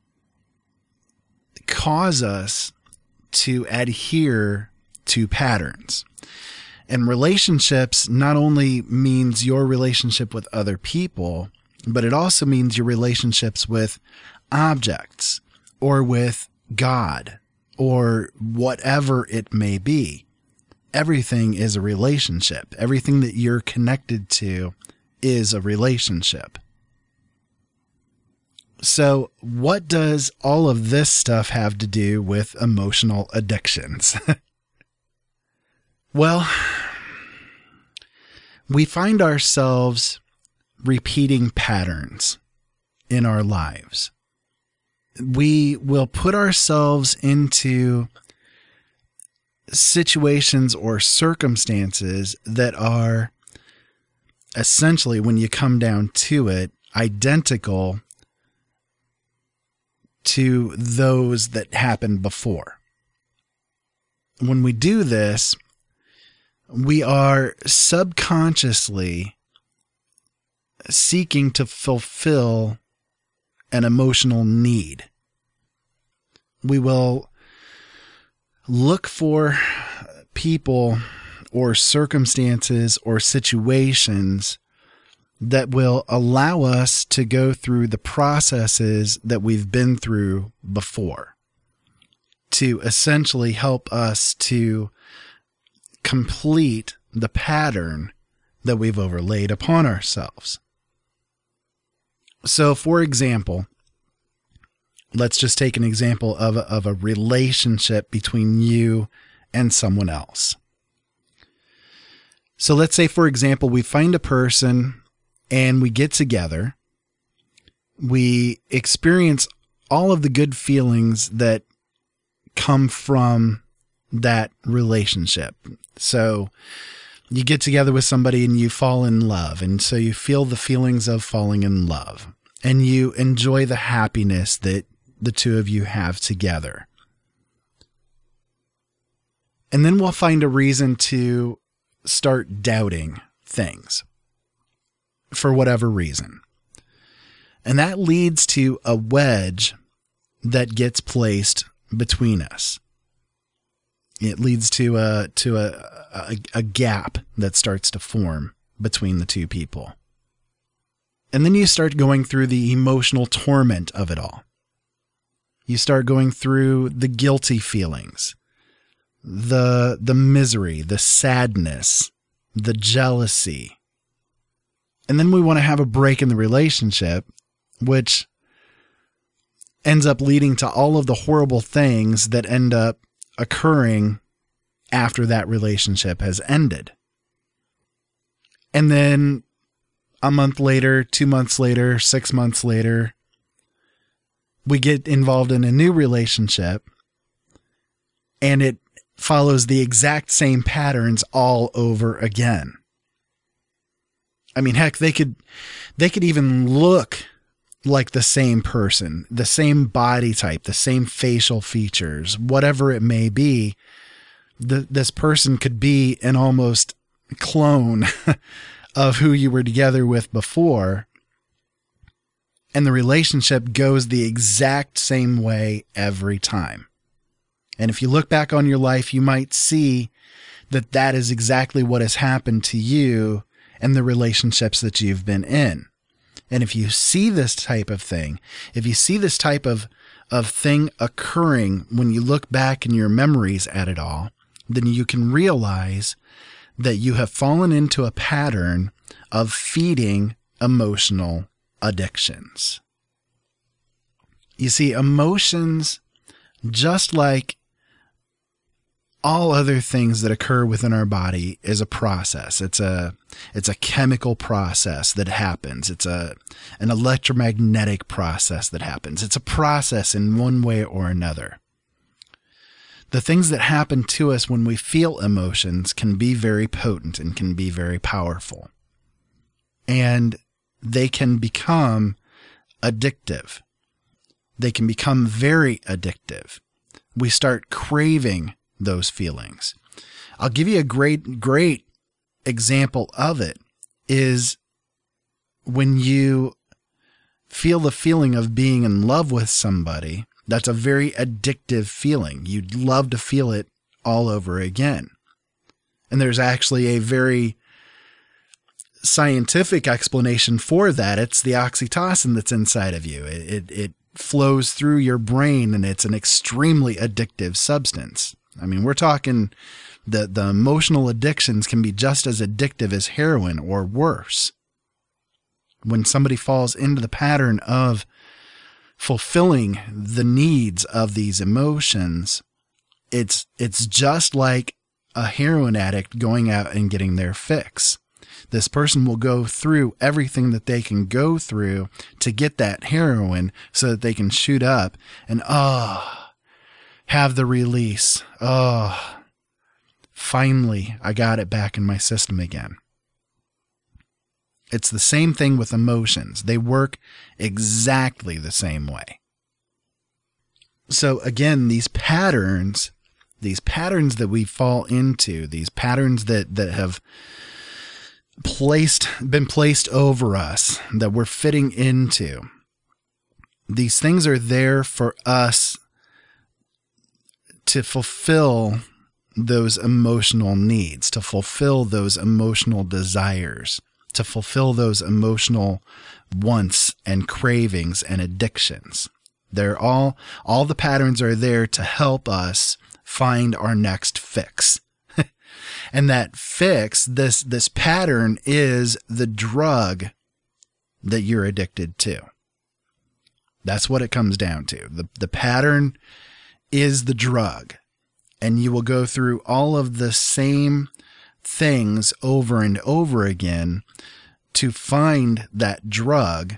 Speaker 1: cause us to adhere to patterns. And relationships not only means your relationship with other people, but it also means your relationships with objects or with God or whatever it may be. Everything is a relationship. Everything that you're connected to is a relationship. So what does all of this stuff have to do with emotional addictions? Well, we find ourselves repeating patterns in our lives. We will put ourselves into situations or circumstances that are essentially, when you come down to it, identical to those that happened before. When we do this, we are subconsciously seeking to fulfill an emotional need. We will look for people or circumstances or situations that will allow us to go through the processes that we've been through before, to essentially help us to complete the pattern that we've overlaid upon ourselves. So, for example, let's just take an example of a, of a relationship between you and someone else. So let's say, for example, we find a person and we get together. We experience all of the good feelings that come from that relationship. So you get together with somebody and you fall in love. And so you feel the feelings of falling in love and you enjoy the happiness that the two of you have together. And then we'll find a reason to start doubting things for whatever reason. And that leads to a wedge that gets placed between us. It leads to a to a, a, a gap that starts to form between the two people. And then you start going through the emotional torment of it all. You start going through the guilty feelings, the the misery, the sadness, the jealousy. And then we want to have a break in the relationship, which ends up leading to all of the horrible things that end up occurring after that relationship has ended. And then a month later, two months later, six months later, we get involved in a new relationship and it follows the exact same patterns all over again. I mean, heck, they could, they could even look like the same person, the same body type, the same facial features, whatever it may be. The, this person could be an almost clone of who you were together with before. And the relationship goes the exact same way every time. And if you look back on your life, you might see that that is exactly what has happened to you and the relationships that you've been in. And if you see this type of thing, if you see this type of, of thing occurring when you look back in your memories at it all, then you can realize that you have fallen into a pattern of feeding emotional addictions. You see, emotions, just like all other things that occur within our body, is a process. It's a it's a chemical process that happens. It's a an electromagnetic process that happens. It's a process in one way or another. The things that happen to us when we feel emotions can be very potent and can be very powerful. And they can become addictive. They can become very addictive. We start craving those feelings. I'll give you a great, great example of it is when you feel the feeling of being in love with somebody. That's a very addictive feeling. You'd love to feel it all over again. And there's actually a very scientific explanation for that. It's the oxytocin that's inside of you. It, it, it flows through your brain and it's an extremely addictive substance. I mean, we're talking the, the emotional addictions can be just as addictive as heroin or worse. When somebody falls into the pattern of fulfilling the needs of these emotions, it's, it's just like a heroin addict going out and getting their fix. This person will go through everything that they can go through to get that heroin so that they can shoot up and, oh, have the release. Oh, finally, I got it back in my system again. It's the same thing with emotions. They work exactly the same way. So again, these patterns, these patterns that we fall into, these patterns that, that have placed, been placed over us, that we're fitting into, these things are there for us to fulfill those emotional needs, to fulfill those emotional desires, to fulfill those emotional wants and cravings and addictions. They're all, all the patterns are there to help us find our next fix. And that fix, this, this pattern is the drug that you're addicted to. That's what it comes down to. The, the pattern is the drug, and you will go through all of the same things over and over again to find that drug,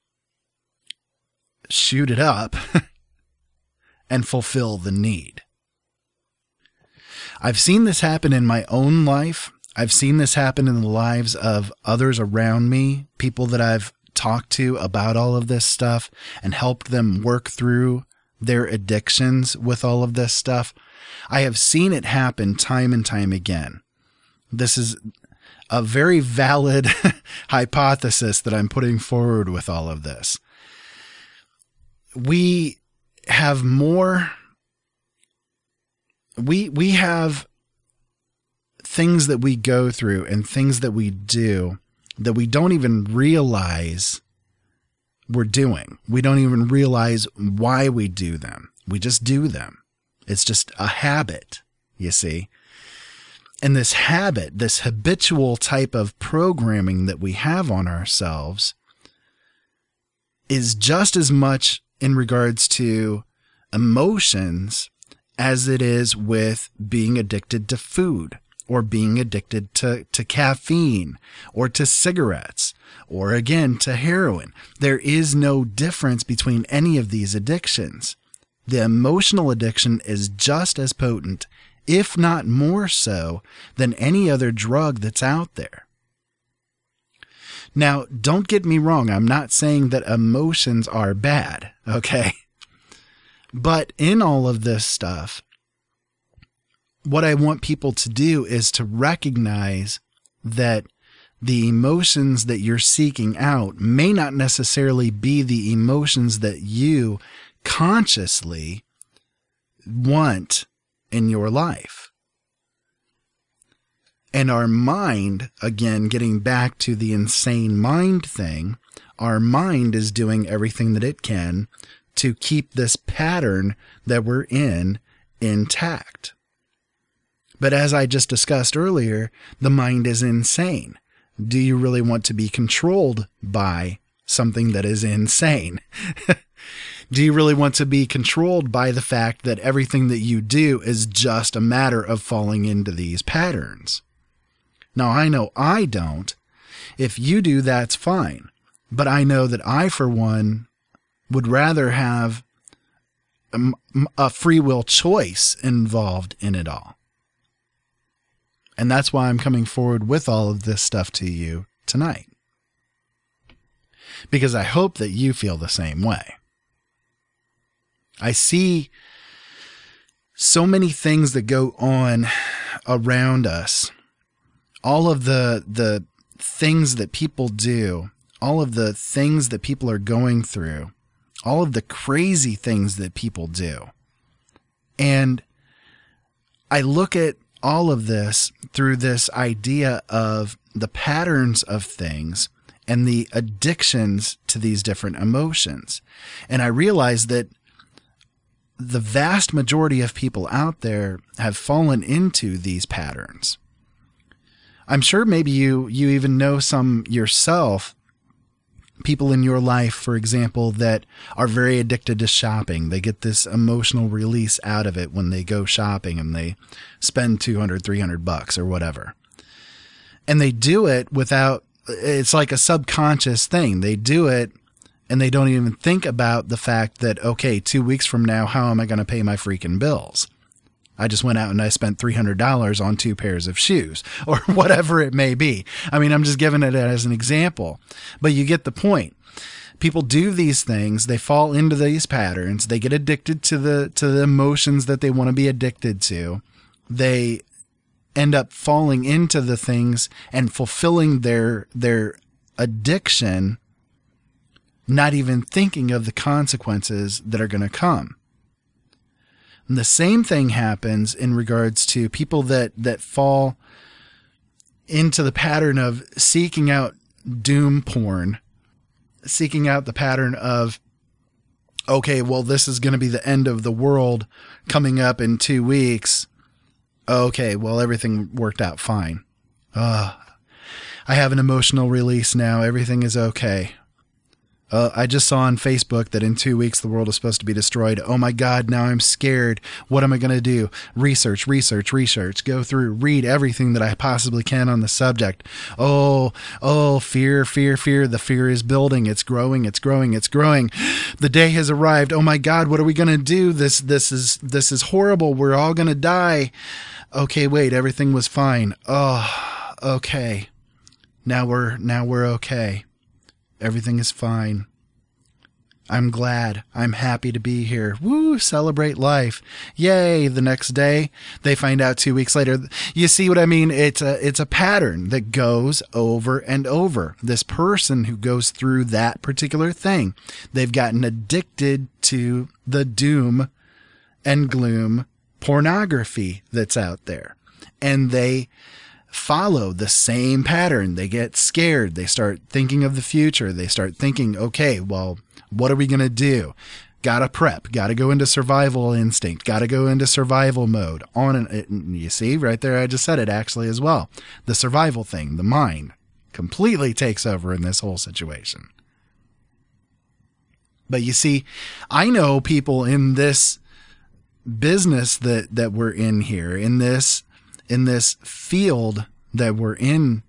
Speaker 1: shoot it up, and fulfill the need. I've seen this happen in my own life. I've seen this happen in the lives of others around me, people that I've talked to about all of this stuff and helped them work through their addictions with all of this stuff. I have seen it happen time and time again. This is a very valid hypothesis that I'm putting forward with all of this. We have more, we, we have things that we go through and things that we do that we don't even realize we're doing. We don't even realize why we do them. We just do them. It's just a habit, you see. And this habit, this habitual type of programming that we have on ourselves is just as much in regards to emotions as it is with being addicted to food or being addicted to, to caffeine or to cigarettes or again to heroin. There is no difference between any of these addictions. The emotional addiction is just as potent, if not more so, than any other drug that's out there. Now, don't get me wrong. I'm not saying that emotions are bad, okay? But in all of this stuff, what I want people to do is to recognize that the emotions that you're seeking out may not necessarily be the emotions that you consciously want in your life. And our mind, again, getting back to the insane mind thing, our mind is doing everything that it can to keep this pattern that we're in intact. But as I just discussed earlier, the mind is insane. Do you really want to be controlled by something that is insane? Do you really want to be controlled by the fact that everything that you do is just a matter of falling into these patterns? Now, I know I don't. If you do, that's fine. But I know that I, for one, would rather have a, a free will choice involved in it all. And that's why I'm coming forward with all of this stuff to you tonight. Because I hope that you feel the same way. I see so many things that go on around us. All of the the things that people do, all of the things that people are going through, all of the crazy things that people do. And I look at all of this through this idea of the patterns of things and the addictions to these different emotions. And I realize that the vast majority of people out there have fallen into these patterns. I'm sure maybe you, you even know some yourself, people in your life, for example, that are very addicted to shopping. They get this emotional release out of it when they go shopping and they spend two hundred, three hundred bucks or whatever. And they do it without, it's like a subconscious thing. They do it and they don't even think about the fact that, okay, two weeks from now, how am I going to pay my freaking bills? I just went out and I spent three hundred dollars on two pairs of shoes or whatever it may be. I mean, I'm just giving it as an example, but you get the point. People do these things. They fall into these patterns. They get addicted to the, to the emotions that they want to be addicted to. They end up falling into the things and fulfilling their, their addiction, not even thinking of the consequences that are going to come. And the same thing happens in regards to people that, that fall into the pattern of seeking out doom porn, seeking out the pattern of, okay, well, this is going to be the end of the world coming up in two weeks. Okay, well, everything worked out fine. Uh, I have an emotional release now. Everything is okay. Uh, I just saw on Facebook that in two weeks the world is supposed to be destroyed. Oh my God, now I'm scared. What am I going to do? Research, research, research. Go through, read everything that I possibly can on the subject. Oh, oh, fear, fear, fear. The fear is building. It's growing, it's growing, it's growing. The day has arrived. Oh my God, what are we going to do? This, this is, this is horrible. We're all going to die. Okay, wait, everything was fine. Oh, okay, now we're, now we're okay. Everything is fine. I'm glad. I'm happy to be here. Woo, celebrate life. Yay. The next day, they find out two weeks later. You see what I mean? It's a, it's a pattern that goes over and over. This person who goes through that particular thing, they've gotten addicted to the doom and gloom pornography that's out there. And they follow the same pattern. They get scared. They start thinking of the future. They start thinking, okay, well, what are we going to do? Got to prep, got to go into survival instinct, got to go into survival mode on and you see right there. I just said it actually as well. The survival thing, the mind completely takes over in this whole situation. But you see, I know people in this business that, that we're in here, in this, in this field that we're in,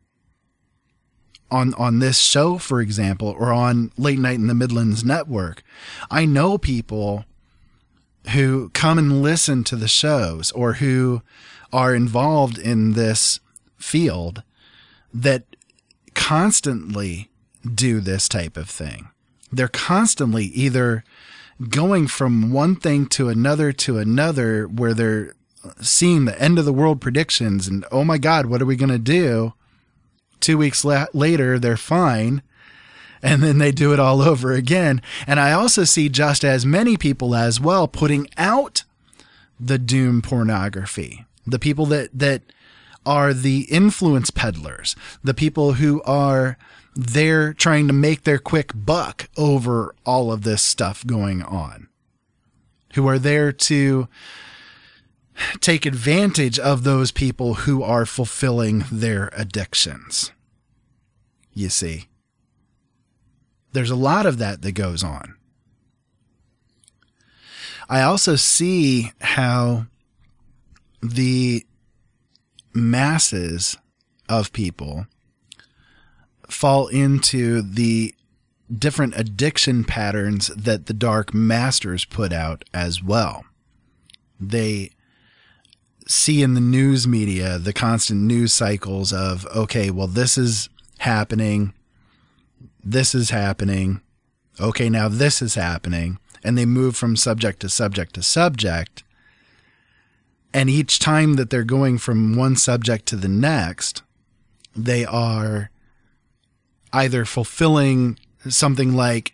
Speaker 1: on, on this show, for example, or on Late Night in the Midlands Network. I know people who come and listen to the shows or who are involved in this field that constantly do this type of thing. They're constantly either going from one thing to another to another where they're seeing the end of the world predictions and, oh my God, what are we going to do? Two weeks la- later, they're fine. And then they do it all over again. And I also see just as many people as well putting out the doom pornography. The people that, that are the influence peddlers, the people who are there trying to make their quick buck over all of this stuff going on, who are there to take advantage of those people who are fulfilling their addictions. You see, there's a lot of that that goes on. I also see how the masses of people fall into the different addiction patterns that the Dark Masters put out as well. They see in the news media the constant news cycles of, okay, well, this is happening, this is happening, okay, now this is happening, and they move from subject to subject to subject, and each time that they're going from one subject to the next, they are either fulfilling something like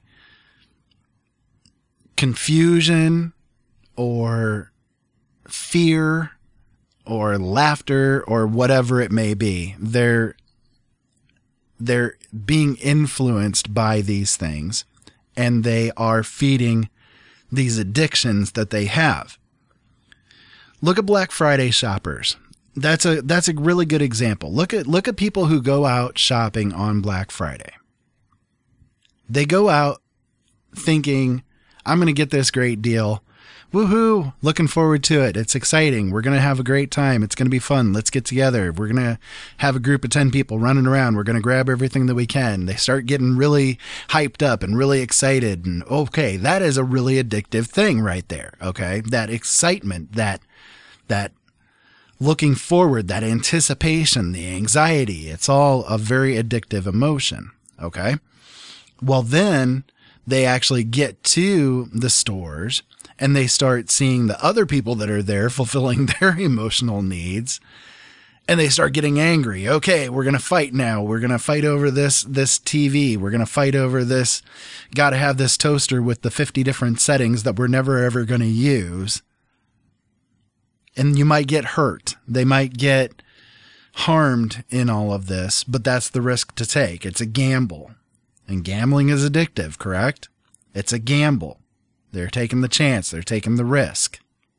Speaker 1: confusion or fear or laughter or whatever it may be. They're, they're being influenced by these things, and they are feeding these addictions that they have. Look at Black Friday shoppers. That's a, that's a really good example. Look at, look at people who go out shopping on Black Friday. They go out thinking, I'm going to get this great deal. Woohoo! Looking forward to it. It's exciting. We're going to have a great time. It's going to be fun. Let's get together. We're going to have a group of ten people running around. We're going to grab everything that we can. They start getting really hyped up and really excited. And okay, that is a really addictive thing right there. Okay. That excitement, that, that looking forward, that anticipation, the anxiety, it's all a very addictive emotion. Okay. Well, then they actually get to the stores and they start seeing the other people that are there fulfilling their emotional needs, and they start getting angry. Okay, we're going to fight now. We're going to fight over this, this T V. We're going to fight over this. Got to have this toaster with the fifty different settings that we're never ever going to use. And you might get hurt. They might get harmed in all of this, but that's the risk to take. It's a gamble. And gambling is addictive, correct? It's a gamble. They're taking the chance. They're taking the risk.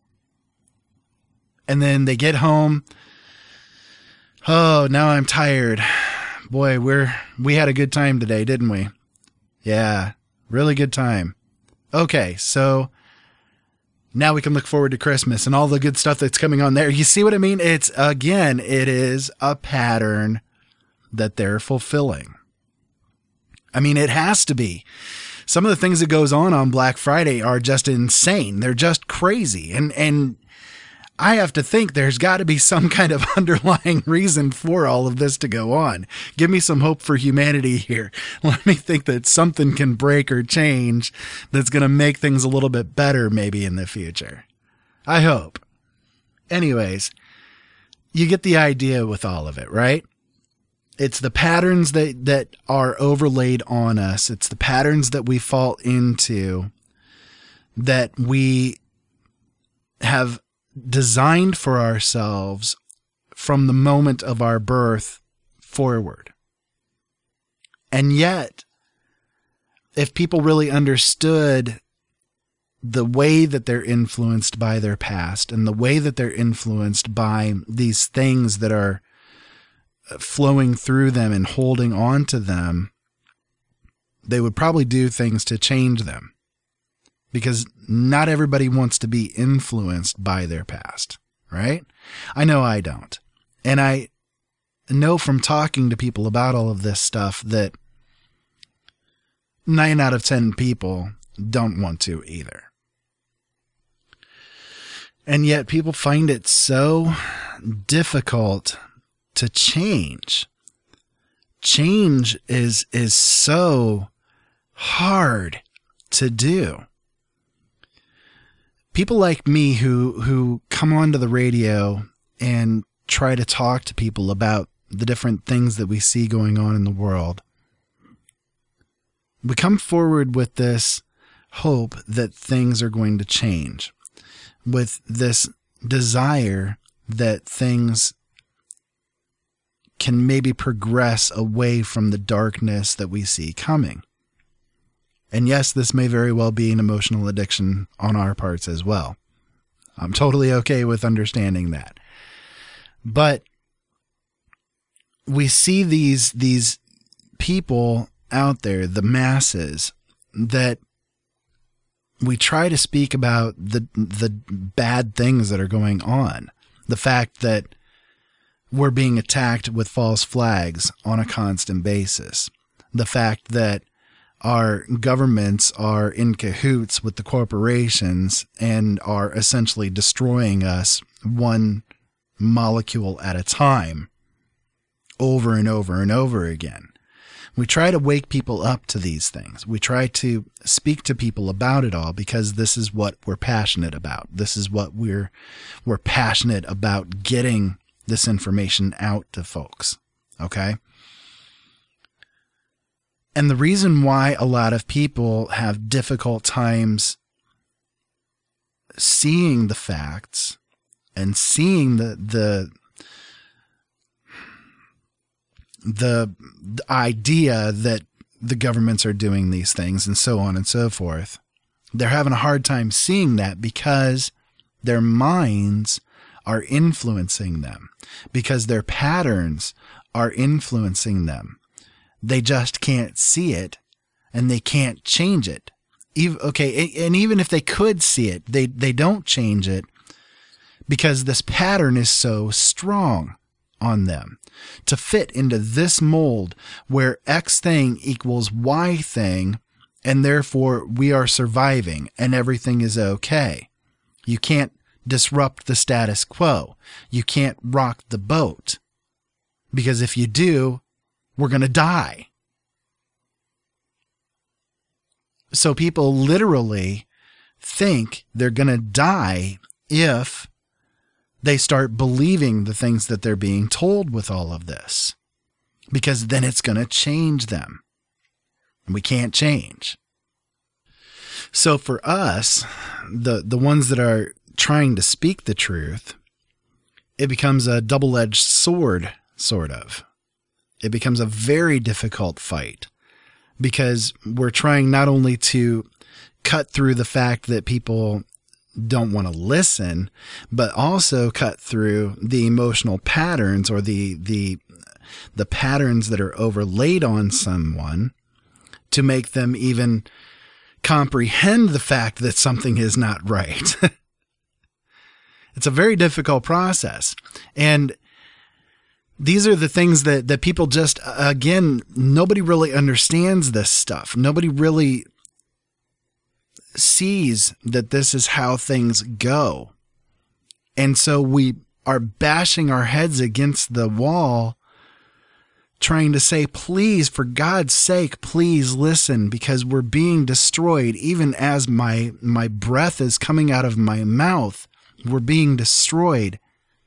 Speaker 1: And then they get home. Oh, now I'm tired. Boy, we're, we had a good time today, didn't we? Yeah, really good time. Okay, so now we can look forward to Christmas and all the good stuff that's coming on there. You see what I mean? It's, again, it is a pattern that they're fulfilling. I mean, it has to be. Some of the things that goes on on Black Friday are just insane. They're just crazy. And, and I have to think there's got to be some kind of underlying reason for all of this to go on. Give me some hope for humanity here. Let me think that something can break or change that's going to make things a little bit better maybe in the future. I hope. Anyways, you get the idea with all of it, right? It's the patterns that, that are overlaid on us. It's the patterns that we fall into that we have designed for ourselves from the moment of our birth forward. And yet, if people really understood the way that they're influenced by their past and the way that they're influenced by these things that are flowing through them and holding on to them, they would probably do things to change them. Because not everybody wants to be influenced by their past, right? I know I don't. And I know from talking to people about all of this stuff that nine out of ten people don't want to either. And yet people find it so difficult to change. Change is, is so hard to do. People like me who, who come onto the radio and try to talk to people about the different things that we see going on in the world, we come forward with this hope that things are going to change, with this desire that things can maybe progress away from the darkness that we see coming. And yes, this may very well be an emotional addiction on our parts as well. I'm totally okay with understanding that. But we see these, these people out there, the masses, that we try to speak about the, the bad things that are going on. The fact that we're being attacked with false flags on a constant basis. The fact that our governments are in cahoots with the corporations and are essentially destroying us one molecule at a time over and over and over again. We try to wake people up to these things. We try to speak to people about it all because this is what we're passionate about. This is what we're we're passionate about, getting this information out to folks. Okay? And the reason why a lot of people have difficult times seeing the facts and seeing the the the, the idea that the governments are doing these things and so on and so forth, they're having a hard time seeing that because their minds are influencing them, because their patterns are influencing them. They just can't see it, and they can't change it. Even, okay, and even if they could see it, they, they don't change it because this pattern is so strong on them to fit into this mold where X thing equals Y thing, and therefore we are surviving and everything is okay. You can't disrupt the status quo. You can't rock the boat, because if you do, we're going to die. So people literally think they're going to die if they start believing the things that they're being told with all of this, because then it's going to change them. And we can't change. So for us, the, the ones that are trying to speak the truth, it becomes a double-edged sword, sort of. It becomes a very difficult fight because we're trying not only to cut through the fact that people don't want to listen, but also cut through the emotional patterns or the, the, the patterns that are overlaid on someone to make them even comprehend the fact that something is not right. It's a very difficult process. And these are the things that, that people just, again, nobody really understands this stuff. Nobody really sees that this is how things go. And so we are bashing our heads against the wall, trying to say, please, for God's sake, please listen, because we're being destroyed. Even as my, my breath is coming out of my mouth, we're being destroyed.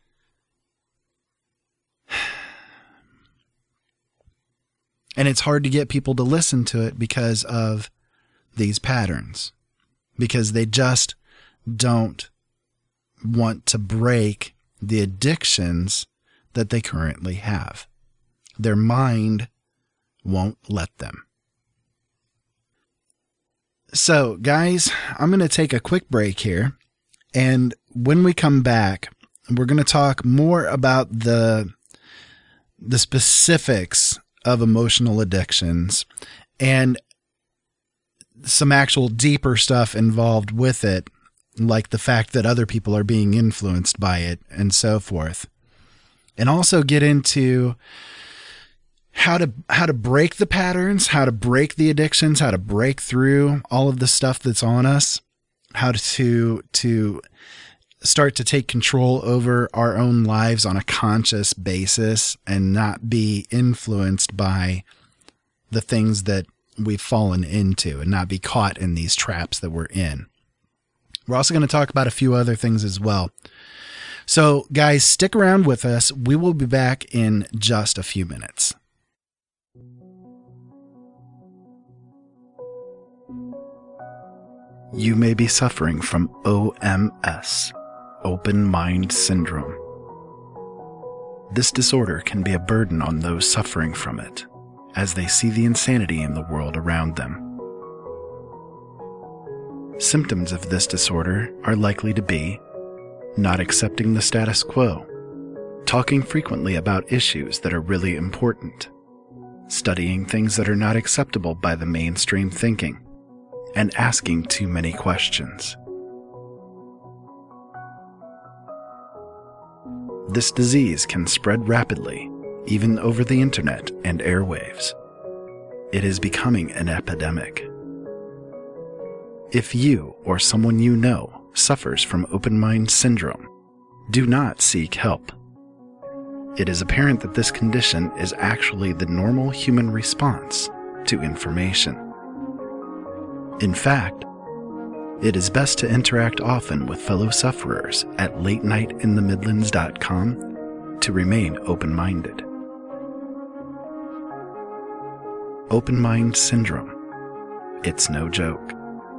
Speaker 1: And it's hard to get people to listen to it because of these patterns, because they just don't want to break the addictions that they currently have. Their mind won't let them. So, guys, I'm going to take a quick break here. And when we come back, we're going to talk more about the, the specifics of emotional addictions and some actual deeper stuff involved with it, like the fact that other people are being influenced by it and so forth. And also get into how to how to break the patterns, how to break the addictions, how to break through all of the stuff that's on us, how to to start to take control over our own lives on a conscious basis and not be influenced by the things that we've fallen into and not be caught in these traps that we're in. We're also going to talk about a few other things as well. So, guys, stick around with us. We will be back in just a few minutes. You may be suffering from O M S, Open Mind Syndrome. This disorder can be a burden on those suffering from it, as they see the insanity in the world around them. Symptoms of this disorder are likely to be not accepting the status quo, talking frequently about issues that are really important, studying things that are not acceptable by the mainstream thinking, and asking too many questions. This disease can spread rapidly, even over the internet and airwaves. It is becoming an epidemic. If you or someone you know suffers from open mind syndrome, do not seek help. It is apparent that this condition is actually the normal human response to information. In fact, it is best to interact often with fellow sufferers at late night in the midlands dot com to remain open-minded. Open mind syndrome. It's no joke.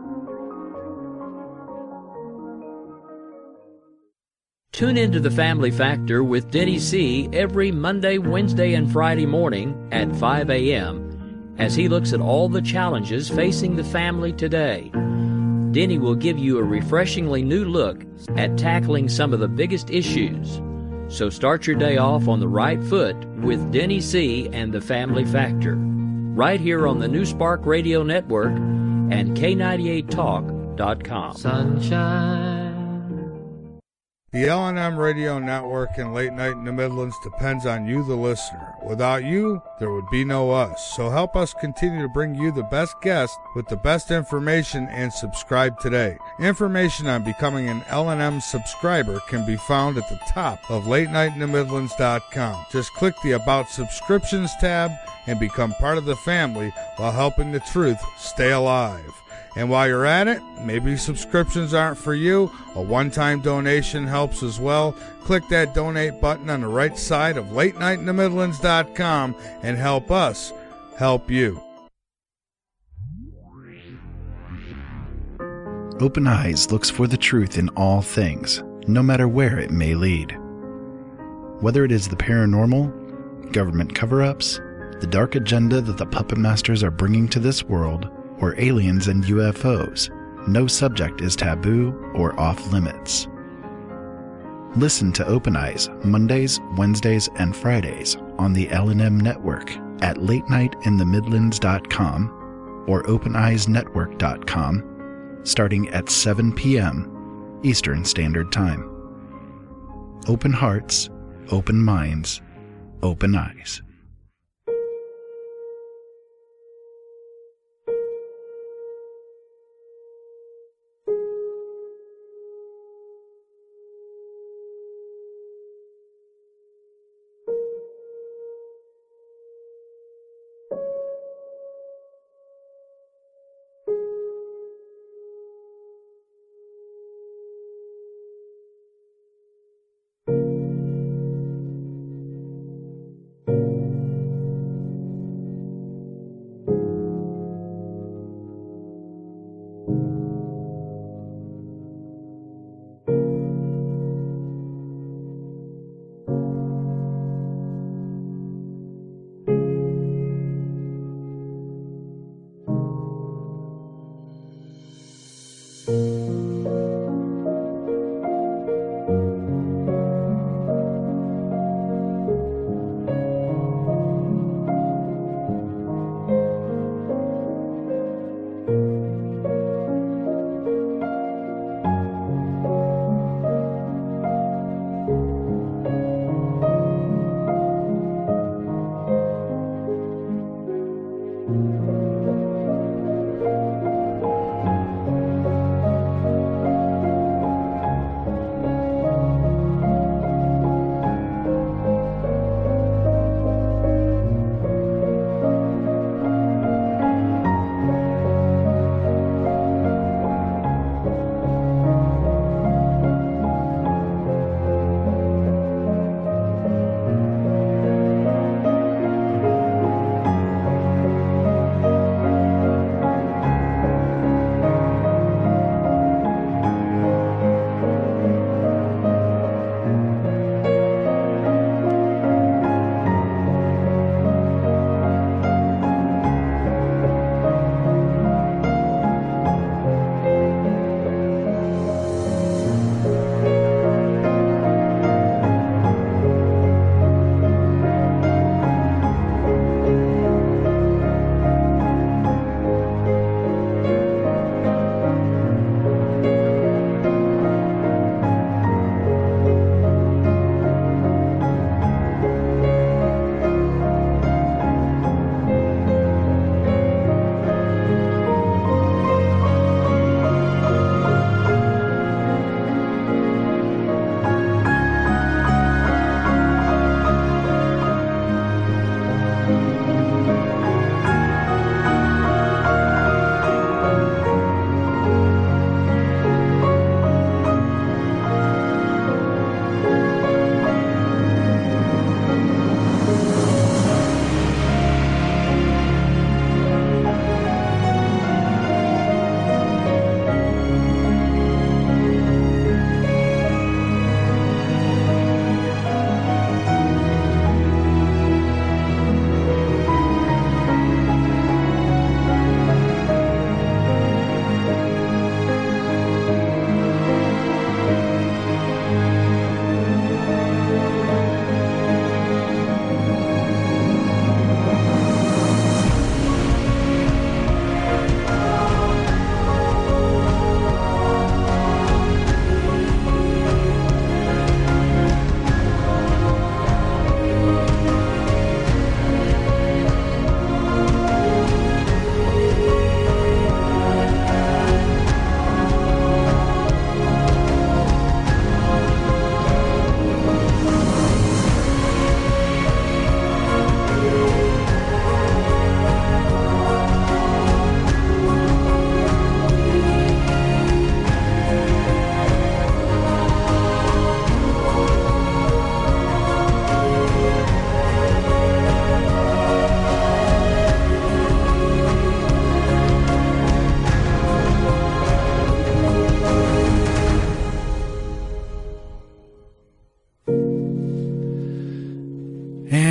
Speaker 9: Tune into The Family Factor with Denny C. every Monday, Wednesday, and Friday morning at five a.m. as he looks at all the challenges facing the family today. Denny will give you a refreshingly new look at tackling some of the biggest issues. So start your day off on the right foot with Denny C. and The Family Factor, right here on the New Spark Radio Network and K ninety-eight talk dot com.
Speaker 10: Sunshine. The L and M Radio Network and Late Night in the Midlands depends on you, the listener. Without you, there would be no us. So help us continue to bring you the best guests with the best information and subscribe today. Information on becoming an L and M subscriber can be found at the top of late night in the midlands dot com. Just click the About Subscriptions tab and become part of the family while helping the truth stay alive. And while you're at it, maybe subscriptions aren't for you. A one-time donation helps as well. Click that donate button on the right side of late night in the midlands dot com and help us help you.
Speaker 1: Open Eyes looks for the truth in all things, no matter where it may lead. Whether it is the paranormal, government cover-ups, the dark agenda that the puppet masters are bringing to this world, or aliens and U F Os, no subject is taboo or off limits. Listen to Open Eyes Mondays, Wednesdays, and Fridays on the L and M network at late night in the midlands dot com or open eyes network dot com starting at seven p.m. Eastern Standard Time. Open hearts, open minds, open eyes.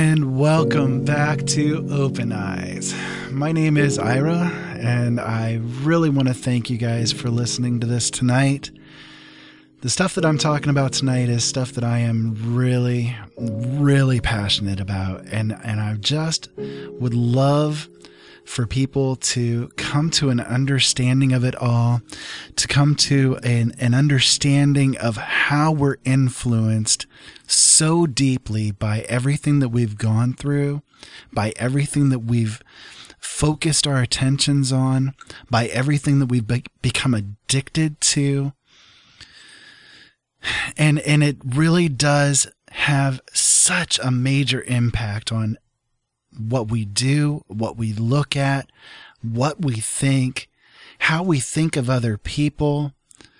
Speaker 1: And welcome back to Open Eyes. My name is Ira, and I really want to thank you guys for listening to this tonight. The stuff that I'm talking about tonight is stuff that I am really, really passionate about, and, and I just would love for people to come to an understanding of it all, to come to an, an understanding of how we're influenced so deeply by everything that we've gone through, by everything that we've focused our attentions on, by everything that we've be- become addicted to. And, and it really does have such a major impact on what we do, what we look at, what we think, how we think of other people.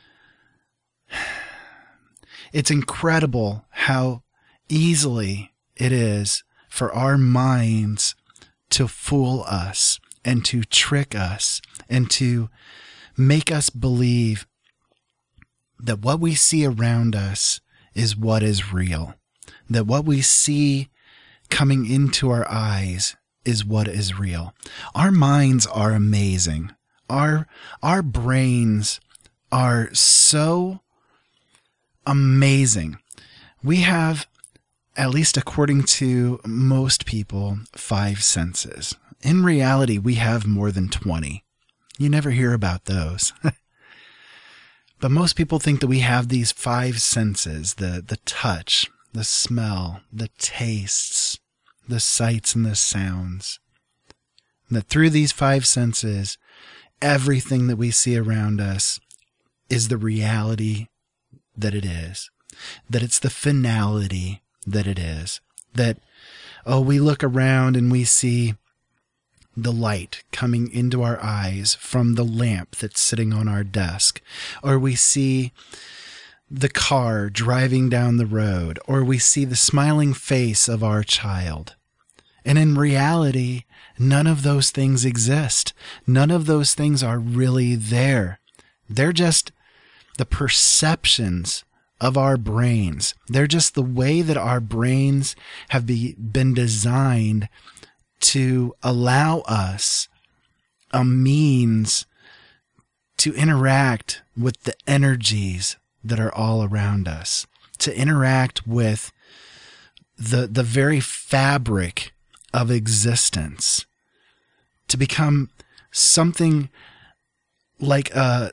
Speaker 1: It's incredible how easily it is for our minds to fool us and to trick us and to make us believe that what we see around us is what is real, that what we see coming into our eyes is what is real. Our minds are amazing. Our, our brains are so amazing. We have, at least according to most people, five senses. In reality, we have more than twenty. You never hear about those. But most people think that we have these five senses, the, the touch, the smell, the tastes, the sights, and the sounds. And that through these five senses, everything that we see around us is the reality that it is. That it's the finality that it is. That, oh, we look around and we see the light coming into our eyes from the lamp that's sitting on our desk. Or we see the car driving down the road, or we see the smiling face of our child. And in reality, none of those things exist. None of those things are really there. They're just the perceptions of our brains. They're just the way that our brains have be, been designed to allow us a means to interact with the energies that are all around us, to interact with the the very fabric of existence, to become something like a,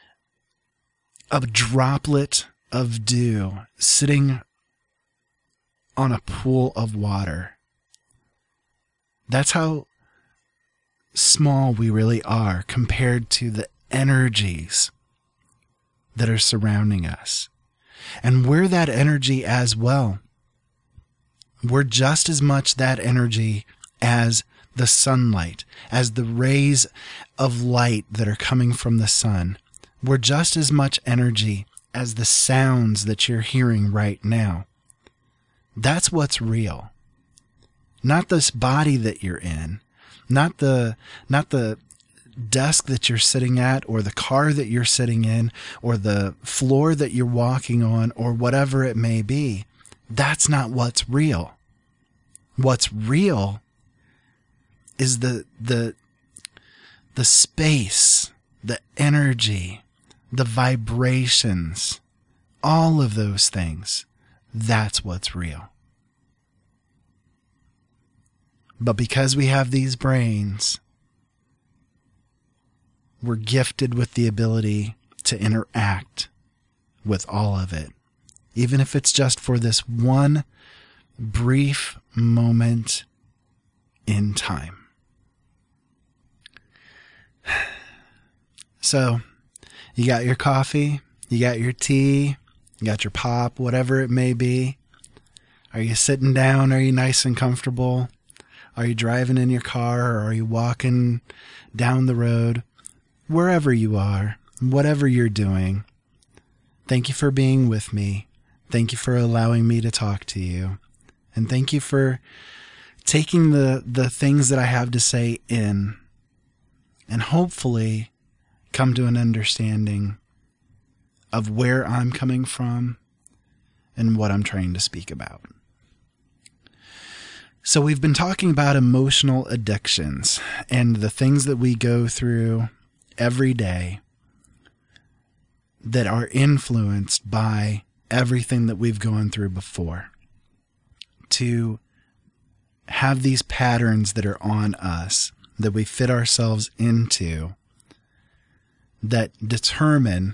Speaker 1: a droplet of dew sitting on a pool of water. That's how small we really are compared to the energies that are surrounding us. And we're that energy as well. We're just as much that energy as the sunlight, as the rays of light that are coming from the sun. We're just as much energy as the sounds that you're hearing right now. That's what's real. Not this body that you're in, not the, not the desk that you're sitting at, or the car that you're sitting in, or the floor that you're walking on, or whatever it may be. That's not what's real. What's real is the, the, the space, the energy, the vibrations, all of those things. That's what's real. But because we have these brains, we're gifted with the ability to interact with all of it, even if it's just for this one brief moment in time. So, you got your coffee, you got your tea, you got your pop, whatever it may be. Are you sitting down? Are you nice and comfortable? Are you driving in your car, or are you walking down the road? Wherever you are, whatever you're doing, thank you for being with me. Thank you for allowing me to talk to you. And thank you for taking the, the things that I have to say in, and hopefully come to an understanding of where I'm coming from and what I'm trying to speak about. So we've been talking about emotional addictions and the things that we go through every day that are influenced by everything that we've gone through before. To have these patterns that are on us, that we fit ourselves into, that determine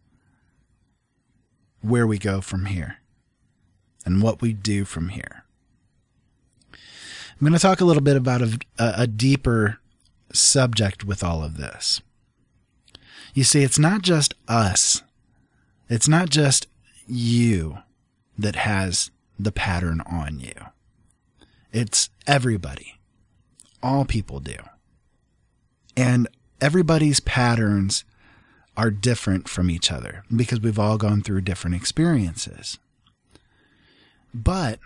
Speaker 1: where we go from here and what we do from here. I'm going to talk a little bit about a, a deeper subject with all of this. You see, it's not just us. It's not just you that has the pattern on you. It's everybody. All people do. And everybody's patterns are different from each other because we've all gone through different experiences. But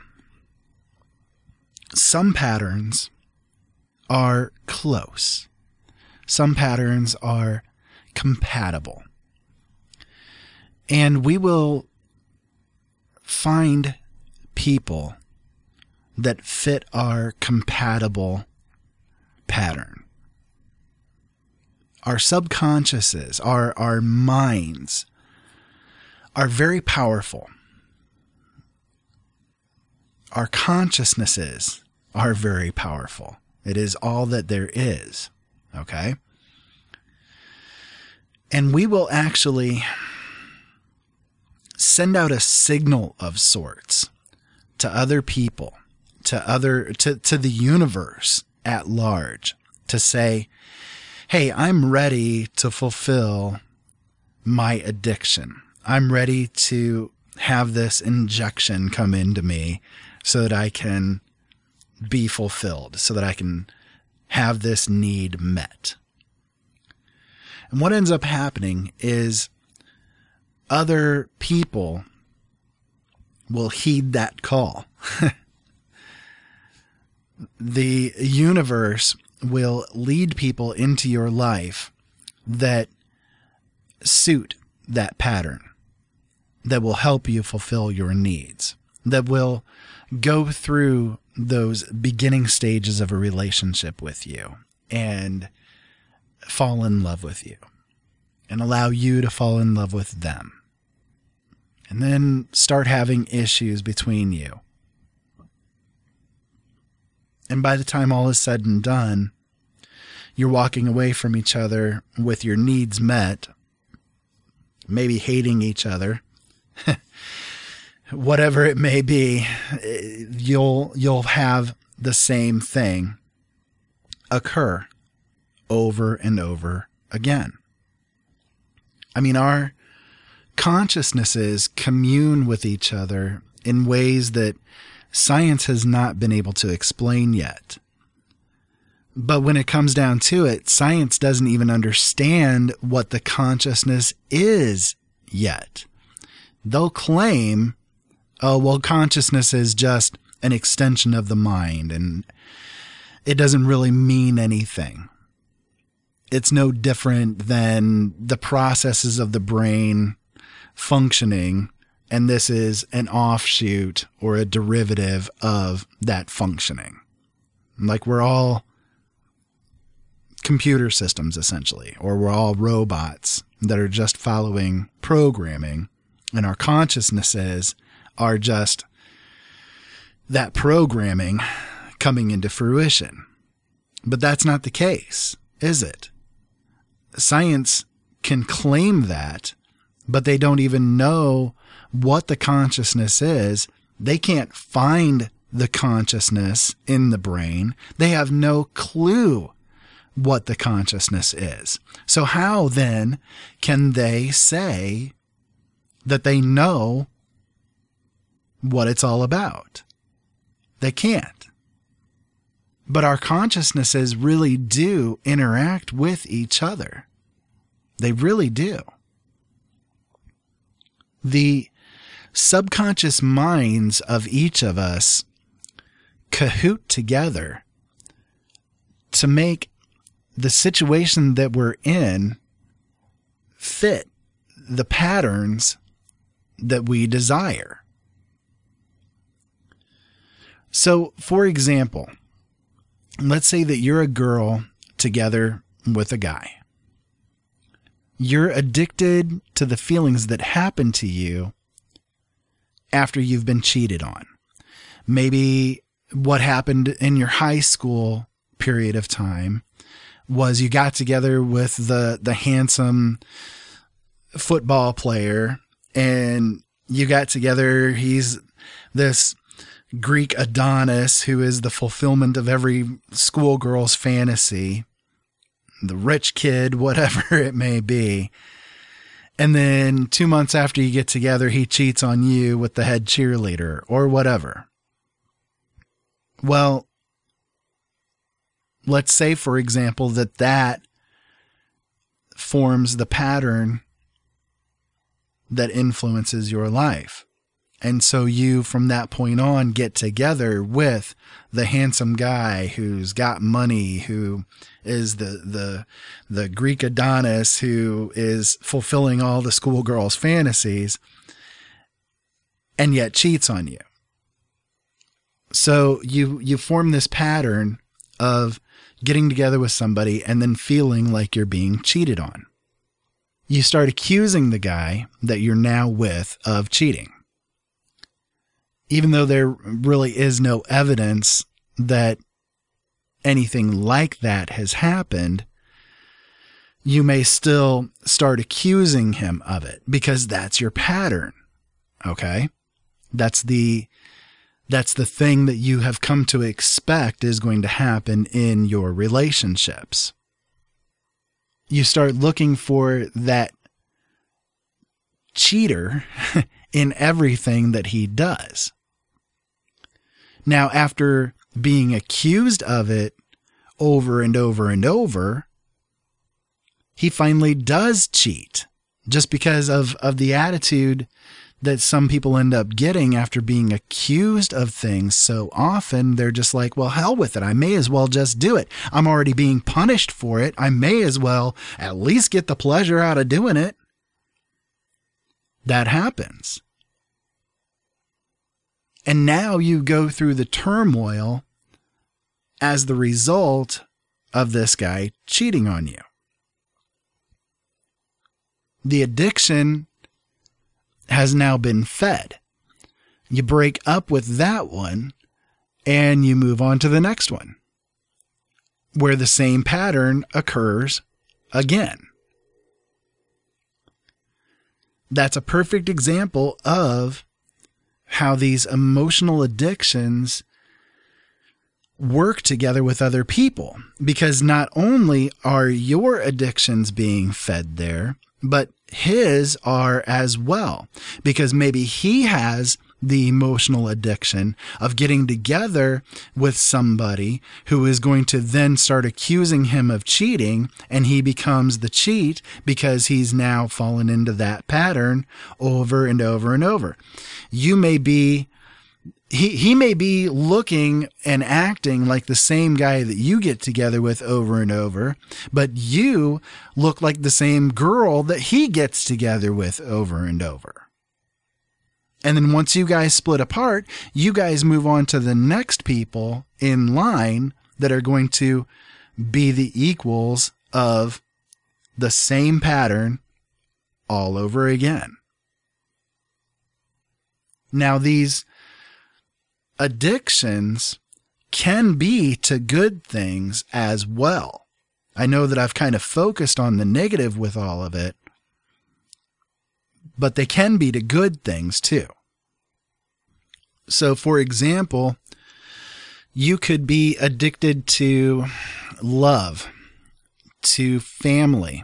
Speaker 1: some patterns are close. Some patterns are compatible. And we will find people that fit our compatible pattern. Our subconsciouses, our, our minds are very powerful. Our consciousnesses are very powerful. It is all that there is. Okay? And we will actually send out a signal of sorts to other people, to other, to, to the universe at large, to say, hey, I'm ready to fulfill my addiction. I'm ready to have this injection come into me so that I can be fulfilled, so that I can have this need met. And what ends up happening is other people will heed that call. The universe will lead people into your life that suit that pattern, that will help you fulfill your needs, that will go through those beginning stages of a relationship with you and fall in love with you and allow you to fall in love with them. And then start having issues between you. And by the time all is said and done, you're walking away from each other with your needs met, maybe hating each other, whatever it may be, you'll you'll have the same thing occur over and over again. I mean, our consciousnesses commune with each other in ways that science has not been able to explain yet. But when it comes down to it, science doesn't even understand what the consciousness is yet. They'll claim, oh, well, consciousness is just an extension of the mind and it doesn't really mean anything. It's no different than the processes of the brain functioning, and this is an offshoot or a derivative of that functioning. Like we're all computer systems, essentially, or we're all robots that are just following programming, and our consciousnesses are just that programming coming into fruition. But that's not the case, is it? Science can claim that, but they don't even know what the consciousness is. They can't find the consciousness in the brain. They have no clue what the consciousness is. So how then can they say that they know what it's all about? They can't. But our consciousnesses really do interact with each other. They really do. The subconscious minds of each of us cahoot together to make the situation that we're in fit the patterns that we desire. So, for example, let's say that you're a girl together with a guy. You're addicted to the feelings that happen to you after you've been cheated on. Maybe what happened in your high school period of time was you got together with the, the handsome football player, and you got together. He's this Greek Adonis who is the fulfillment of every schoolgirl's fantasy, the rich kid, whatever it may be. And then two months after you get together, he cheats on you with the head cheerleader or whatever. Well, let's say, for example, that that forms the pattern that influences your life. And so you, from that point on, get together with the handsome guy who's got money, who is the, the, the Greek Adonis, who is fulfilling all the schoolgirls' fantasies, and yet cheats on you. So you, you form this pattern of getting together with somebody and then feeling like you're being cheated on. You start accusing the guy that you're now with of cheating, even though there really is no evidence that anything like that has happened. You may still start accusing him of it because that's your pattern. Okay? That's the, that's the thing that you have come to expect is going to happen in your relationships. You start looking for that cheater in everything that he does. Now, after being accused of it over and over and over, he finally does cheat just because of, of the attitude that some people end up getting after being accused of things so often. They're just like, well, hell with it. I may as well just do it. I'm already being punished for it. I may as well at least get the pleasure out of doing it. That happens. And now you go through the turmoil as the result of this guy cheating on you. The addiction has now been fed. You break up with that one and you move on to the next one, where the same pattern occurs again. That's a perfect example of how these emotional addictions work together with other people, because not only are your addictions being fed there, but his are as well, because maybe he has the emotional addiction of getting together with somebody who is going to then start accusing him of cheating, and he becomes the cheat because he's now fallen into that pattern over and over and over. You may be He he may be looking and acting like the same guy that you get together with over and over, but you look like the same girl that he gets together with over and over. And then once you guys split apart, you guys move on to the next people in line that are going to be the equals of the same pattern all over again. Now, these addictions can be to good things as well. I know that I've kind of focused on the negative with all of it, but they can be to good things too. So, for example, you could be addicted to love, to family,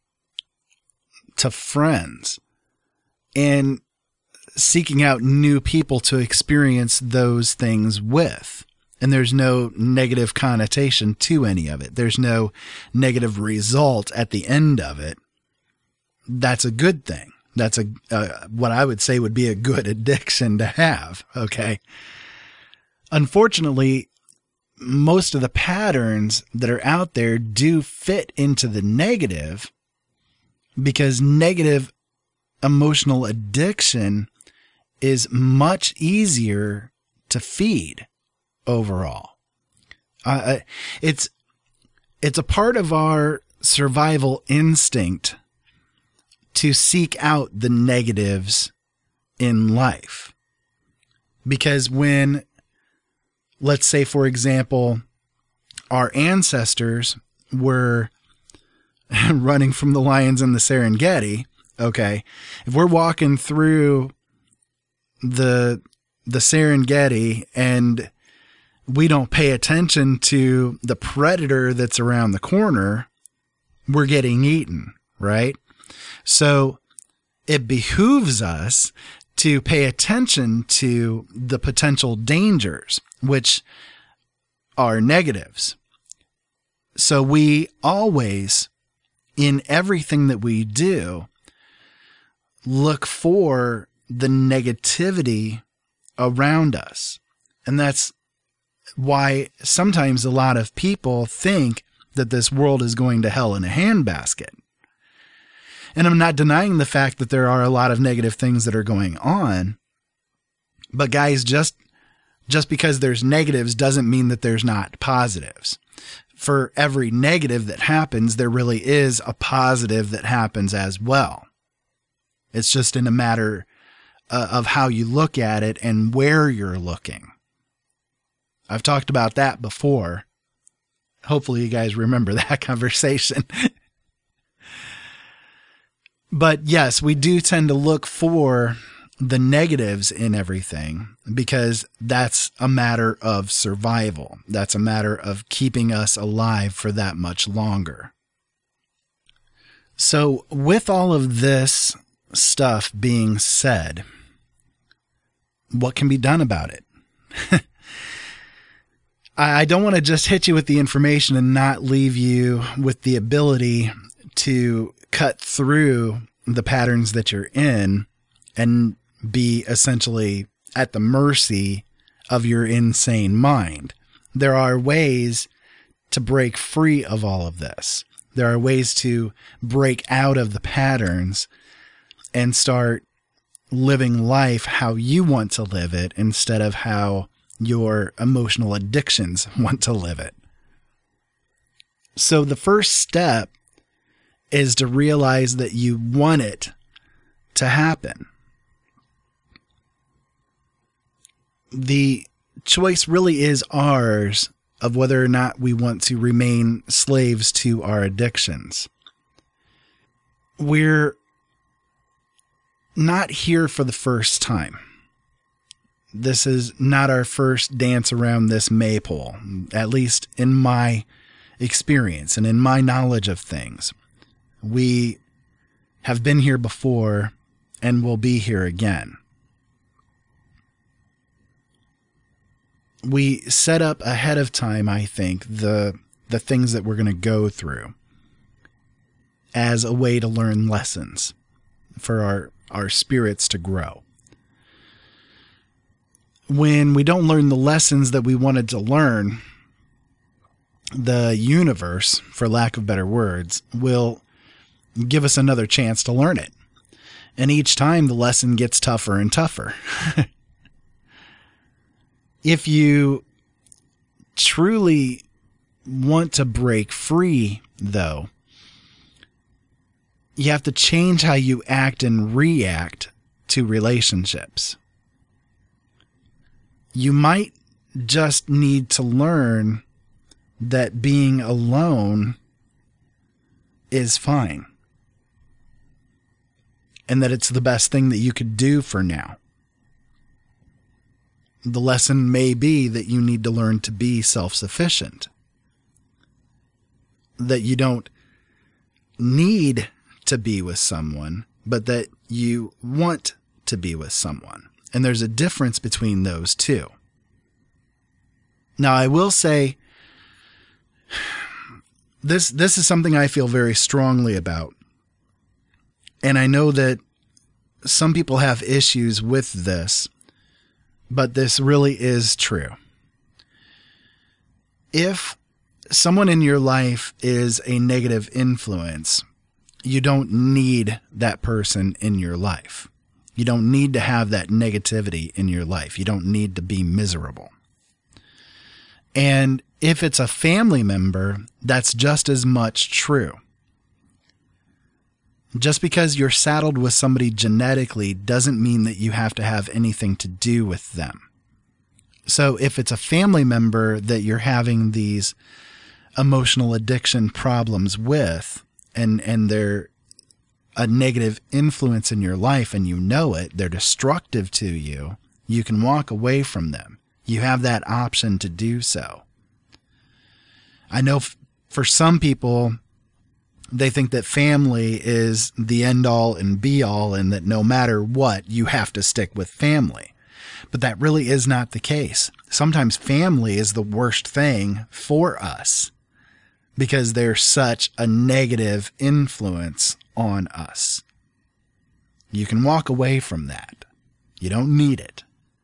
Speaker 1: to friends, and seeking out new people to experience those things with. And there's no negative connotation to any of it. There's no negative result at the end of it. That's a good thing. That's a uh, what I would say would be a good addiction to have. Okay. Unfortunately, most of the patterns that are out there do fit into the negative, because negative emotional addiction is much easier to feed overall. Uh, it's it's a part of our survival instinct to seek out the negatives in life. Because when, let's say, for example, our ancestors were running from the lions in the Serengeti, okay, if we're walking through the the Serengeti and we don't pay attention to the predator that's around the corner, we're getting eaten, right? So it behooves us to pay attention to the potential dangers, which are negatives. So we always, in everything that we do, look for the negativity around us. And that's why sometimes a lot of people think that this world is going to hell in a handbasket. And I'm not denying the fact that there are a lot of negative things that are going on. But guys, just just because there's negatives doesn't mean that there's not positives. For every negative that happens, there really is a positive that happens as well. It's just in a matter uh, of how you look at it and where you're looking. I've talked about that before. Hopefully you guys remember that conversation. But yes, we do tend to look for the negatives in everything because that's a matter of survival. That's a matter of keeping us alive for that much longer. So with all of this stuff being said, what can be done about it? I don't want to just hit you with the information and not leave you with the ability to cut through the patterns that you're in and be essentially at the mercy of your insane mind. There are ways to break free of all of this. There are ways to break out of the patterns and start living life how you want to live it instead of how your emotional addictions want to live it. So the first step is to realize that you want it to happen. The choice really is ours of whether or not we want to remain slaves to our addictions. We're not here for the first time. This is not our first dance around this maypole, at least in my experience and in my knowledge of things. We have been here before and will be here again. We set up ahead of time, I think, the the things that we're going to go through as a way to learn lessons for our, our spirits to grow. When we don't learn the lessons that we wanted to learn, the universe, for lack of better words, will give us another chance to learn it. And each time the lesson gets tougher and tougher. If you truly want to break free, though, you have to change how you act and react to relationships. You might just need to learn that being alone is fine. And that it's the best thing that you could do for now. The lesson may be that you need to learn to be self-sufficient. That you don't need to be with someone, but that you want to be with someone. And there's a difference between those two. Now, I will say, this this is something I feel very strongly about. And I know that some people have issues with this, but this really is true. If someone in your life is a negative influence, you don't need that person in your life. You don't need to have that negativity in your life. You don't need to be miserable. And if it's a family member, that's just as much true. Just because you're saddled with somebody genetically doesn't mean that you have to have anything to do with them. So if it's a family member that you're having these emotional addiction problems with, and, and they're a negative influence in your life and you know it, they're destructive to you, you can walk away from them. You have that option to do so. I know f- for some people, they think that family is the end all and be all, and that no matter what, you have to stick with family. But that really is not the case. Sometimes family is the worst thing for us because they're such a negative influence on us. You can walk away from that. You don't need it.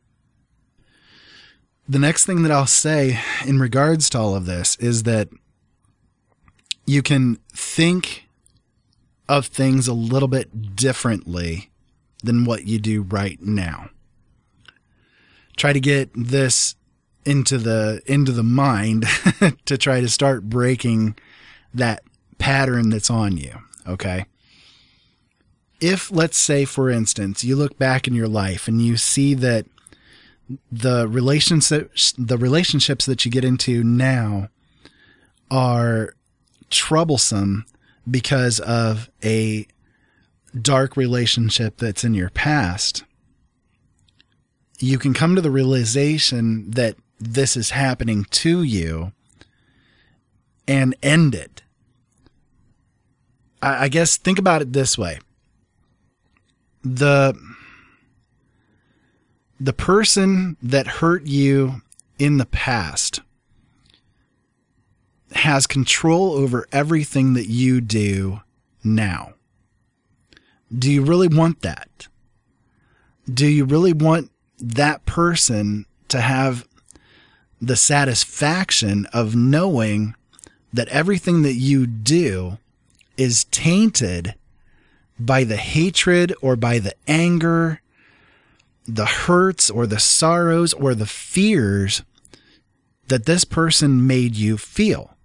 Speaker 1: The next thing that I'll say in regards to all of this is that you can think of things a little bit differently than what you do right now. Try to get this into the into the mind to try to start breaking that pattern that's on you, okay? If, let's say, for instance, you look back in your life and you see that the relationships the relationships that you get into now are troublesome because of a dark relationship that's in your past, you can come to the realization that this is happening to you and end it. I, I guess think about it this way. The The person that hurt you in the past has control over everything that you do now. Do you really want that? Do you really want that person to have the satisfaction of knowing that everything that you do is tainted by the hatred or by the anger, the hurts or the sorrows or the fears that this person made you feel?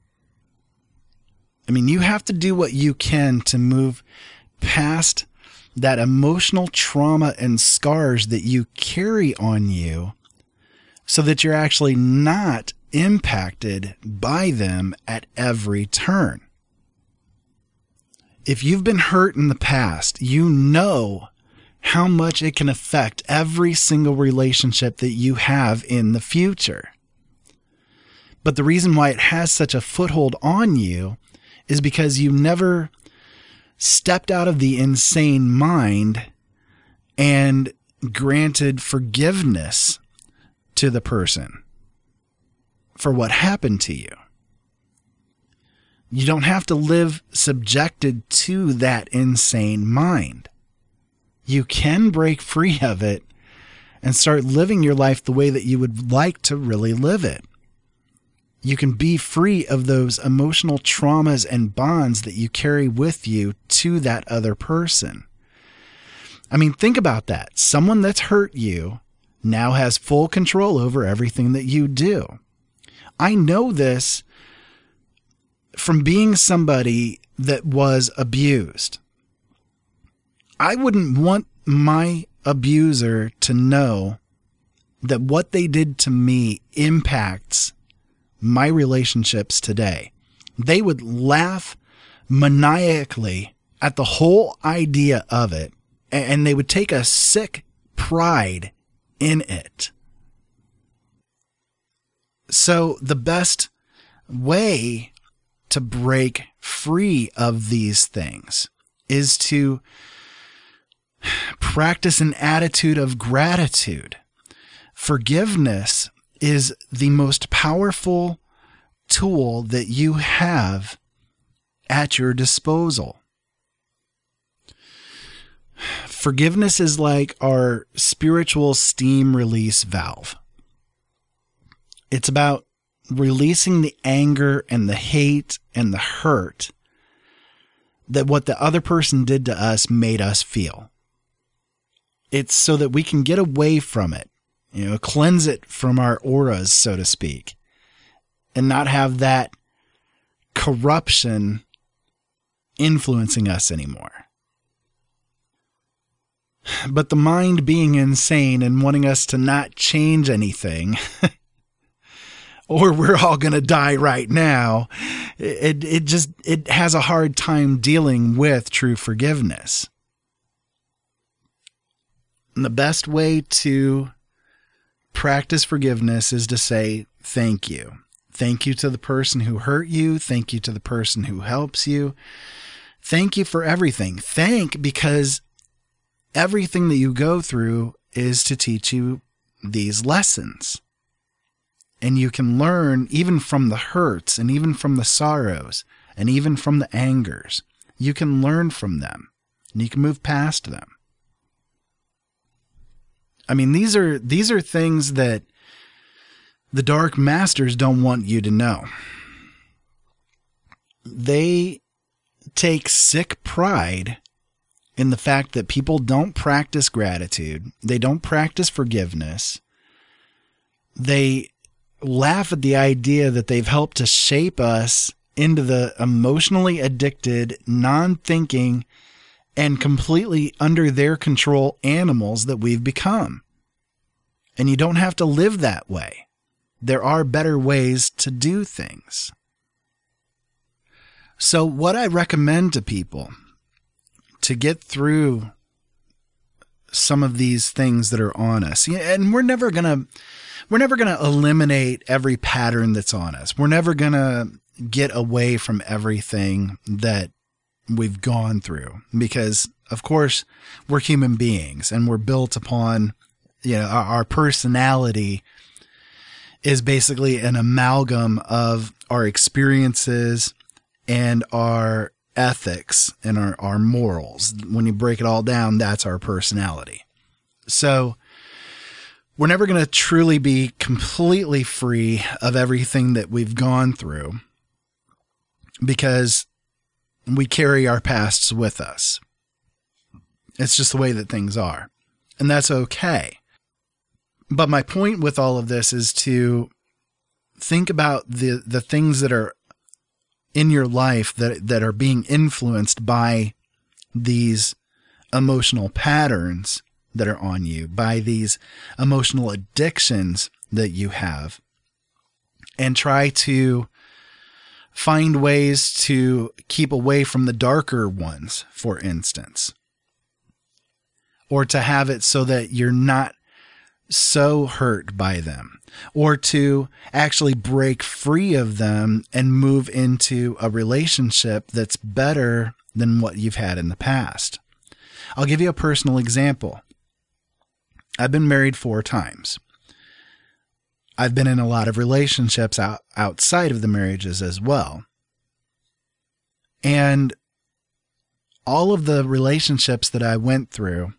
Speaker 1: I mean, you have to do what you can to move past that emotional trauma and scars that you carry on you so that you're actually not impacted by them at every turn. If you've been hurt in the past, you know how much it can affect every single relationship that you have in the future. But the reason why it has such a foothold on you is because you never stepped out of the insane mind and granted forgiveness to the person for what happened to you. You don't have to live subjected to that insane mind. You can break free of it and start living your life the way that you would like to really live it. You can be free of those emotional traumas and bonds that you carry with you to that other person. I mean, think about that. Someone that's hurt you now has full control over everything that you do. I know this from being somebody that was abused. I wouldn't want my abuser to know that what they did to me impacts my relationships today. They would laugh maniacally at the whole idea of it, and they would take a sick pride in it. So the best way to break free of these things is to practice an attitude of gratitude. Forgiveness is the most powerful tool that you have at your disposal. Forgiveness is like our spiritual steam release valve. It's about releasing the anger and the hate and the hurt that what the other person did to us made us feel. It's so that we can get away from it, you know, cleanse it from our auras, so to speak, and not have that corruption influencing us anymore. But the mind being insane and wanting us to not change anything, or we're all going to die right now, it it just it has a hard time dealing with true forgiveness. And the best way to practice forgiveness is to say thank you. Thank you to the person who hurt you. Thank you to the person who helps you. Thank you for everything. Thank because everything that you go through is to teach you these lessons. And you can learn even from the hurts and even from the sorrows and even from the angers. You can learn from them and you can move past them. I mean, these are these are things that the Dark Masters don't want you to know. They take sick pride in the fact that people don't practice gratitude. They don't practice forgiveness. They laugh at the idea that they've helped to shape us into the emotionally addicted, non-thinking, and completely under their control animals that we've become. And you don't have to live that way. There are better ways to do things. So what I recommend to people to get through some of these things that are on us, and we're never going to we're never going to eliminate every pattern that's on us. We're never going to get away from everything that we've gone through because, of course, we're human beings and we're built upon, you know, our, our personality is basically an amalgam of our experiences and our ethics and our, our morals. When you break it all down, that's our personality. So we're never going to truly be completely free of everything that we've gone through because we carry our pasts with us. It's just the way that things are. And that's okay. But my point with all of this is to think about the, the things that are in your life that, that are being influenced by these emotional patterns that are on you, by these emotional addictions that you have, and try to find ways to keep away from the darker ones, for instance, or to have it so that you're not so hurt by them, or to actually break free of them and move into a relationship that's better than what you've had in the past. I'll give you a personal example. I've been married four times. I've been in a lot of relationships out, outside of the marriages as well. And all of the relationships that I went through,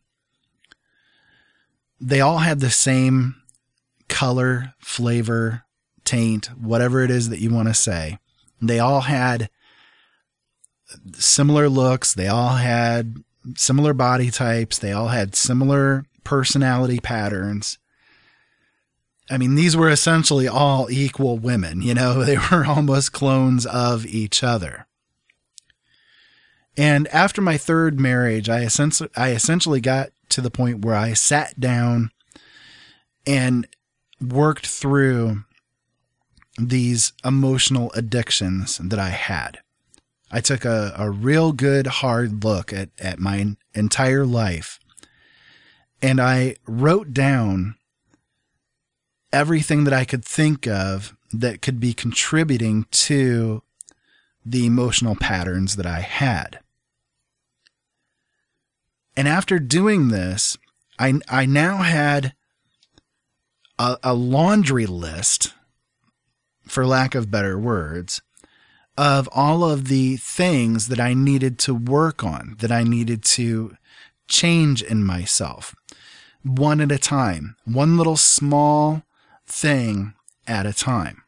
Speaker 1: they all had the same color, flavor, taint, whatever it is that you want to say. They all had similar looks. They all had similar body types. They all had similar personality patterns. I mean, these were essentially all equal women, you know, they were almost clones of each other. And after my third marriage, I essentially, I essentially got to the point where I sat down and worked through these emotional addictions that I had. I took a, a real good hard look at, at my entire life, and I wrote down everything that I could think of that could be contributing to the emotional patterns that I had. And after doing this, I, I now had a, a laundry list, for lack of better words, of all of the things that I needed to work on, that I needed to change in myself, one at a time, one little small thing at a time.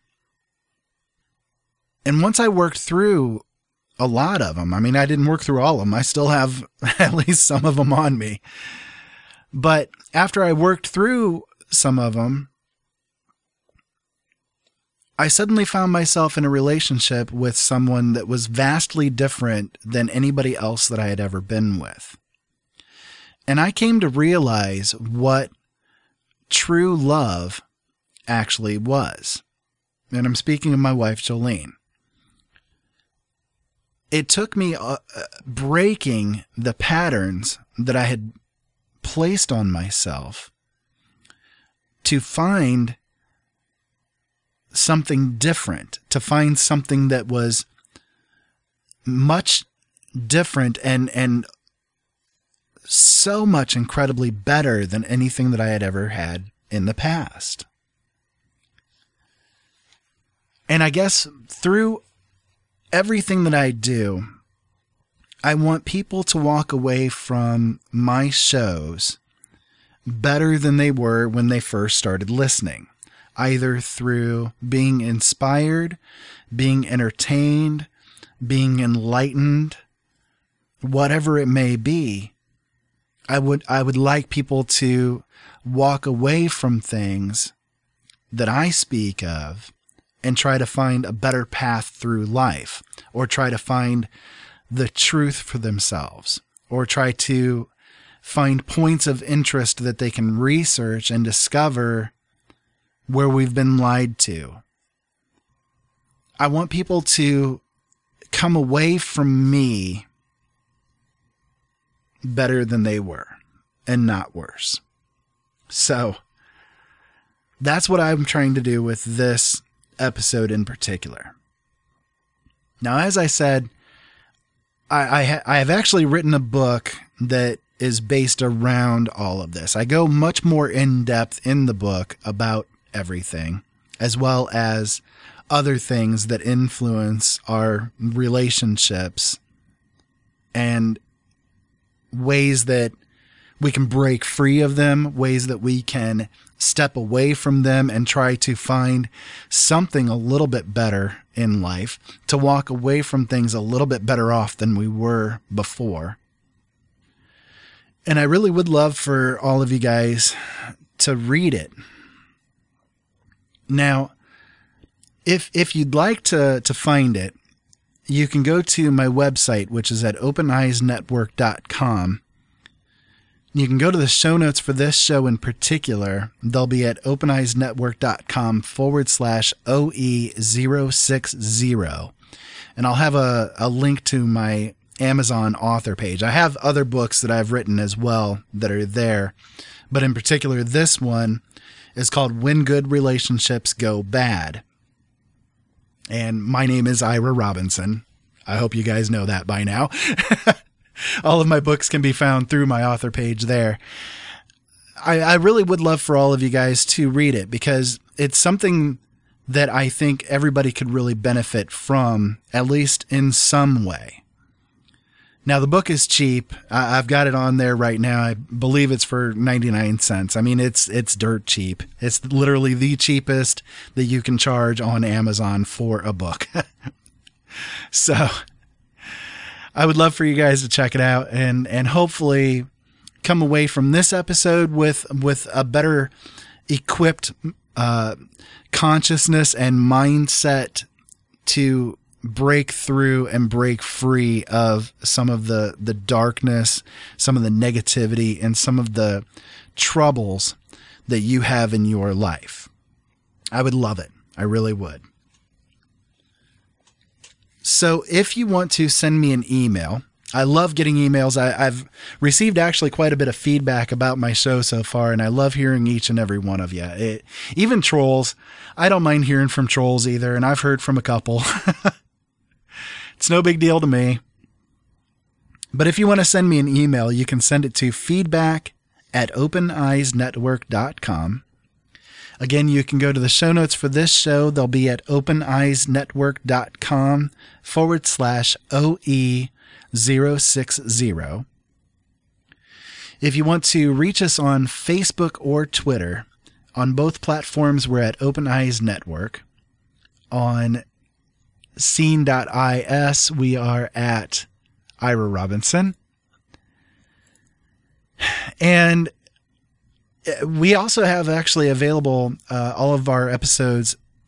Speaker 1: And once I worked through a lot of them, I mean, I didn't work through all of them. I still have at least some of them on me. But after I worked through some of them, I suddenly found myself in a relationship with someone that was vastly different than anybody else that I had ever been with. And I came to realize what true love actually was. And I'm speaking of my wife, Jolene. It took me uh, breaking the patterns that I had placed on myself to find something different, to find something that was much different and and so much incredibly better than anything that I had ever had in the past. And I guess through everything that I do, I want people to walk away from my shows better than they were when they first started listening, either through being inspired, being entertained, being enlightened, whatever it may be. I would I would like people to walk away from things that I speak of and try to find a better path through life, or try to find the truth for themselves, or try to find points of interest that they can research and discover where we've been lied to. I want people to come away from me better than they were, and not worse. So that's what I'm trying to do with this episode in particular. Now, as I said, I, I, ha- I have actually written a book that is based around all of this. I go much more in depth in the book about everything, as well as other things that influence our relationships and ways that we can break free of them, ways that we can step away from them and try to find something a little bit better in life, to walk away from things a little bit better off than we were before. And I really would love for all of you guys to read it. Now, if if you'd like to, to find it, you can go to my website, which is at open eyes network dot com. You can go to the show notes for this show in particular. They'll be at open eyes network dot com forward slash O E zero six zero. And I'll have a, a link to my Amazon author page. I have other books that I've written as well that are there. But in particular, this one is called When Good Relationships Go Bad. And my name is Ira Robinson. I hope you guys know that by now. All of my books can be found through my author page there. I, I really would love for all of you guys to read it, because it's something that I think everybody could really benefit from, at least in some way. Now, the book is cheap. I, I've got it on there right now. I believe it's for ninety-nine cents. I mean, it's it's dirt cheap. It's literally the cheapest that you can charge on Amazon for a book. So I would love for you guys to check it out and, and hopefully come away from this episode with, with a better equipped uh, consciousness and mindset to break through and break free of some of the, the darkness, some of the negativity, and some of the troubles that you have in your life. I would love it. I really would. So if you want to send me an email, I love getting emails. I, I've received actually quite a bit of feedback about my show so far, and I love hearing each and every one of you. It, even trolls. I don't mind hearing from trolls either, and I've heard from a couple. It's no big deal to me. But if you want to send me an email, you can send it to feedback at open eyes network dot com. Again, you can go to the show notes for this show. They'll be at open eyes network dot com forward slash O E zero six zero. If you want to reach us on Facebook or Twitter, on both platforms, we're at Open Eyes Network. On scene dot is, we are at Ira Robinson. And we also have actually available uh, all of our episodes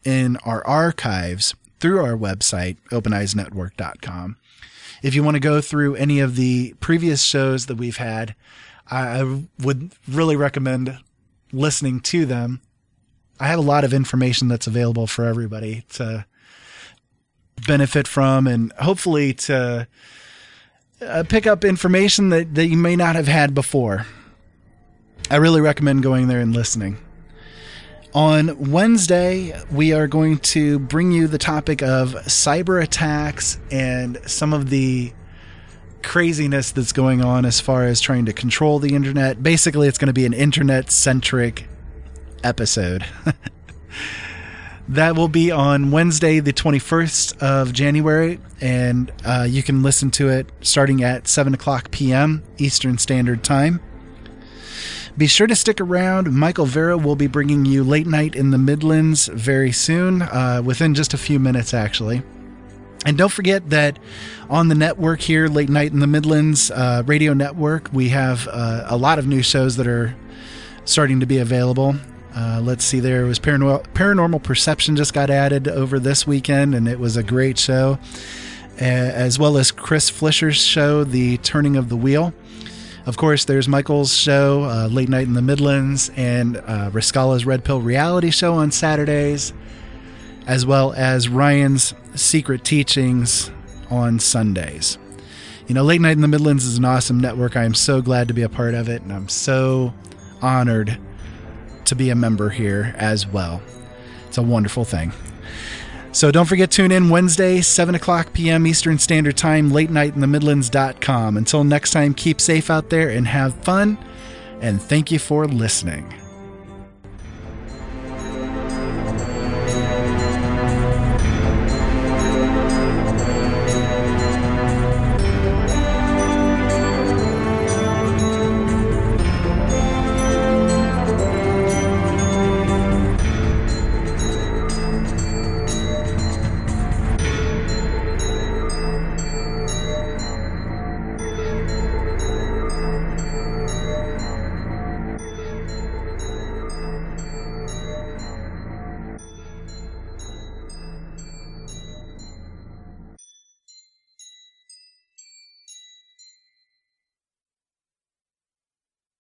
Speaker 1: in our archives through our website, open eyes network dot com. If you want to go through any of the previous shows that we've had, I would really recommend listening to them. I have a lot of information that's available for everybody to benefit from, and hopefully to uh, pick up information that, that you may not have had before. I really recommend going there and listening. On Wednesday, we are going to bring you the topic of cyber attacks and some of the craziness that's going on as far as trying to control the internet. Basically, it's going to be an internet-centric episode. That will be on Wednesday, the twenty-first of January, and uh, you can listen to it starting at seven o'clock p.m. Eastern Standard Time. Be sure to stick around. Michael Vera will be bringing you Late Night in the Midlands very soon, uh, within just a few minutes, actually. And don't forget that on the network here, Late Night in the Midlands uh, Radio Network, we have uh, a lot of new shows that are starting to be available. Uh, let's see, there was Paranormal, Paranormal Perception just got added over this weekend, and it was a great show, uh, as well as Chris Flisher's show, The Turning of the Wheel. Of course, there's Michael's show, uh, Late Night in the Midlands, and uh, Rascala's Red Pill Reality Show on Saturdays, as well as Ryan's Secret Teachings on Sundays. You know, Late Night in the Midlands is an awesome network. I am so glad to be a part of it, and I'm so honored to be a member here as well. It's a wonderful thing. So don't forget, tune in Wednesday, seven o'clock p.m. Eastern Standard Time, late night in the midlands dot com. Until next time, keep safe out there and have fun, and thank you for listening.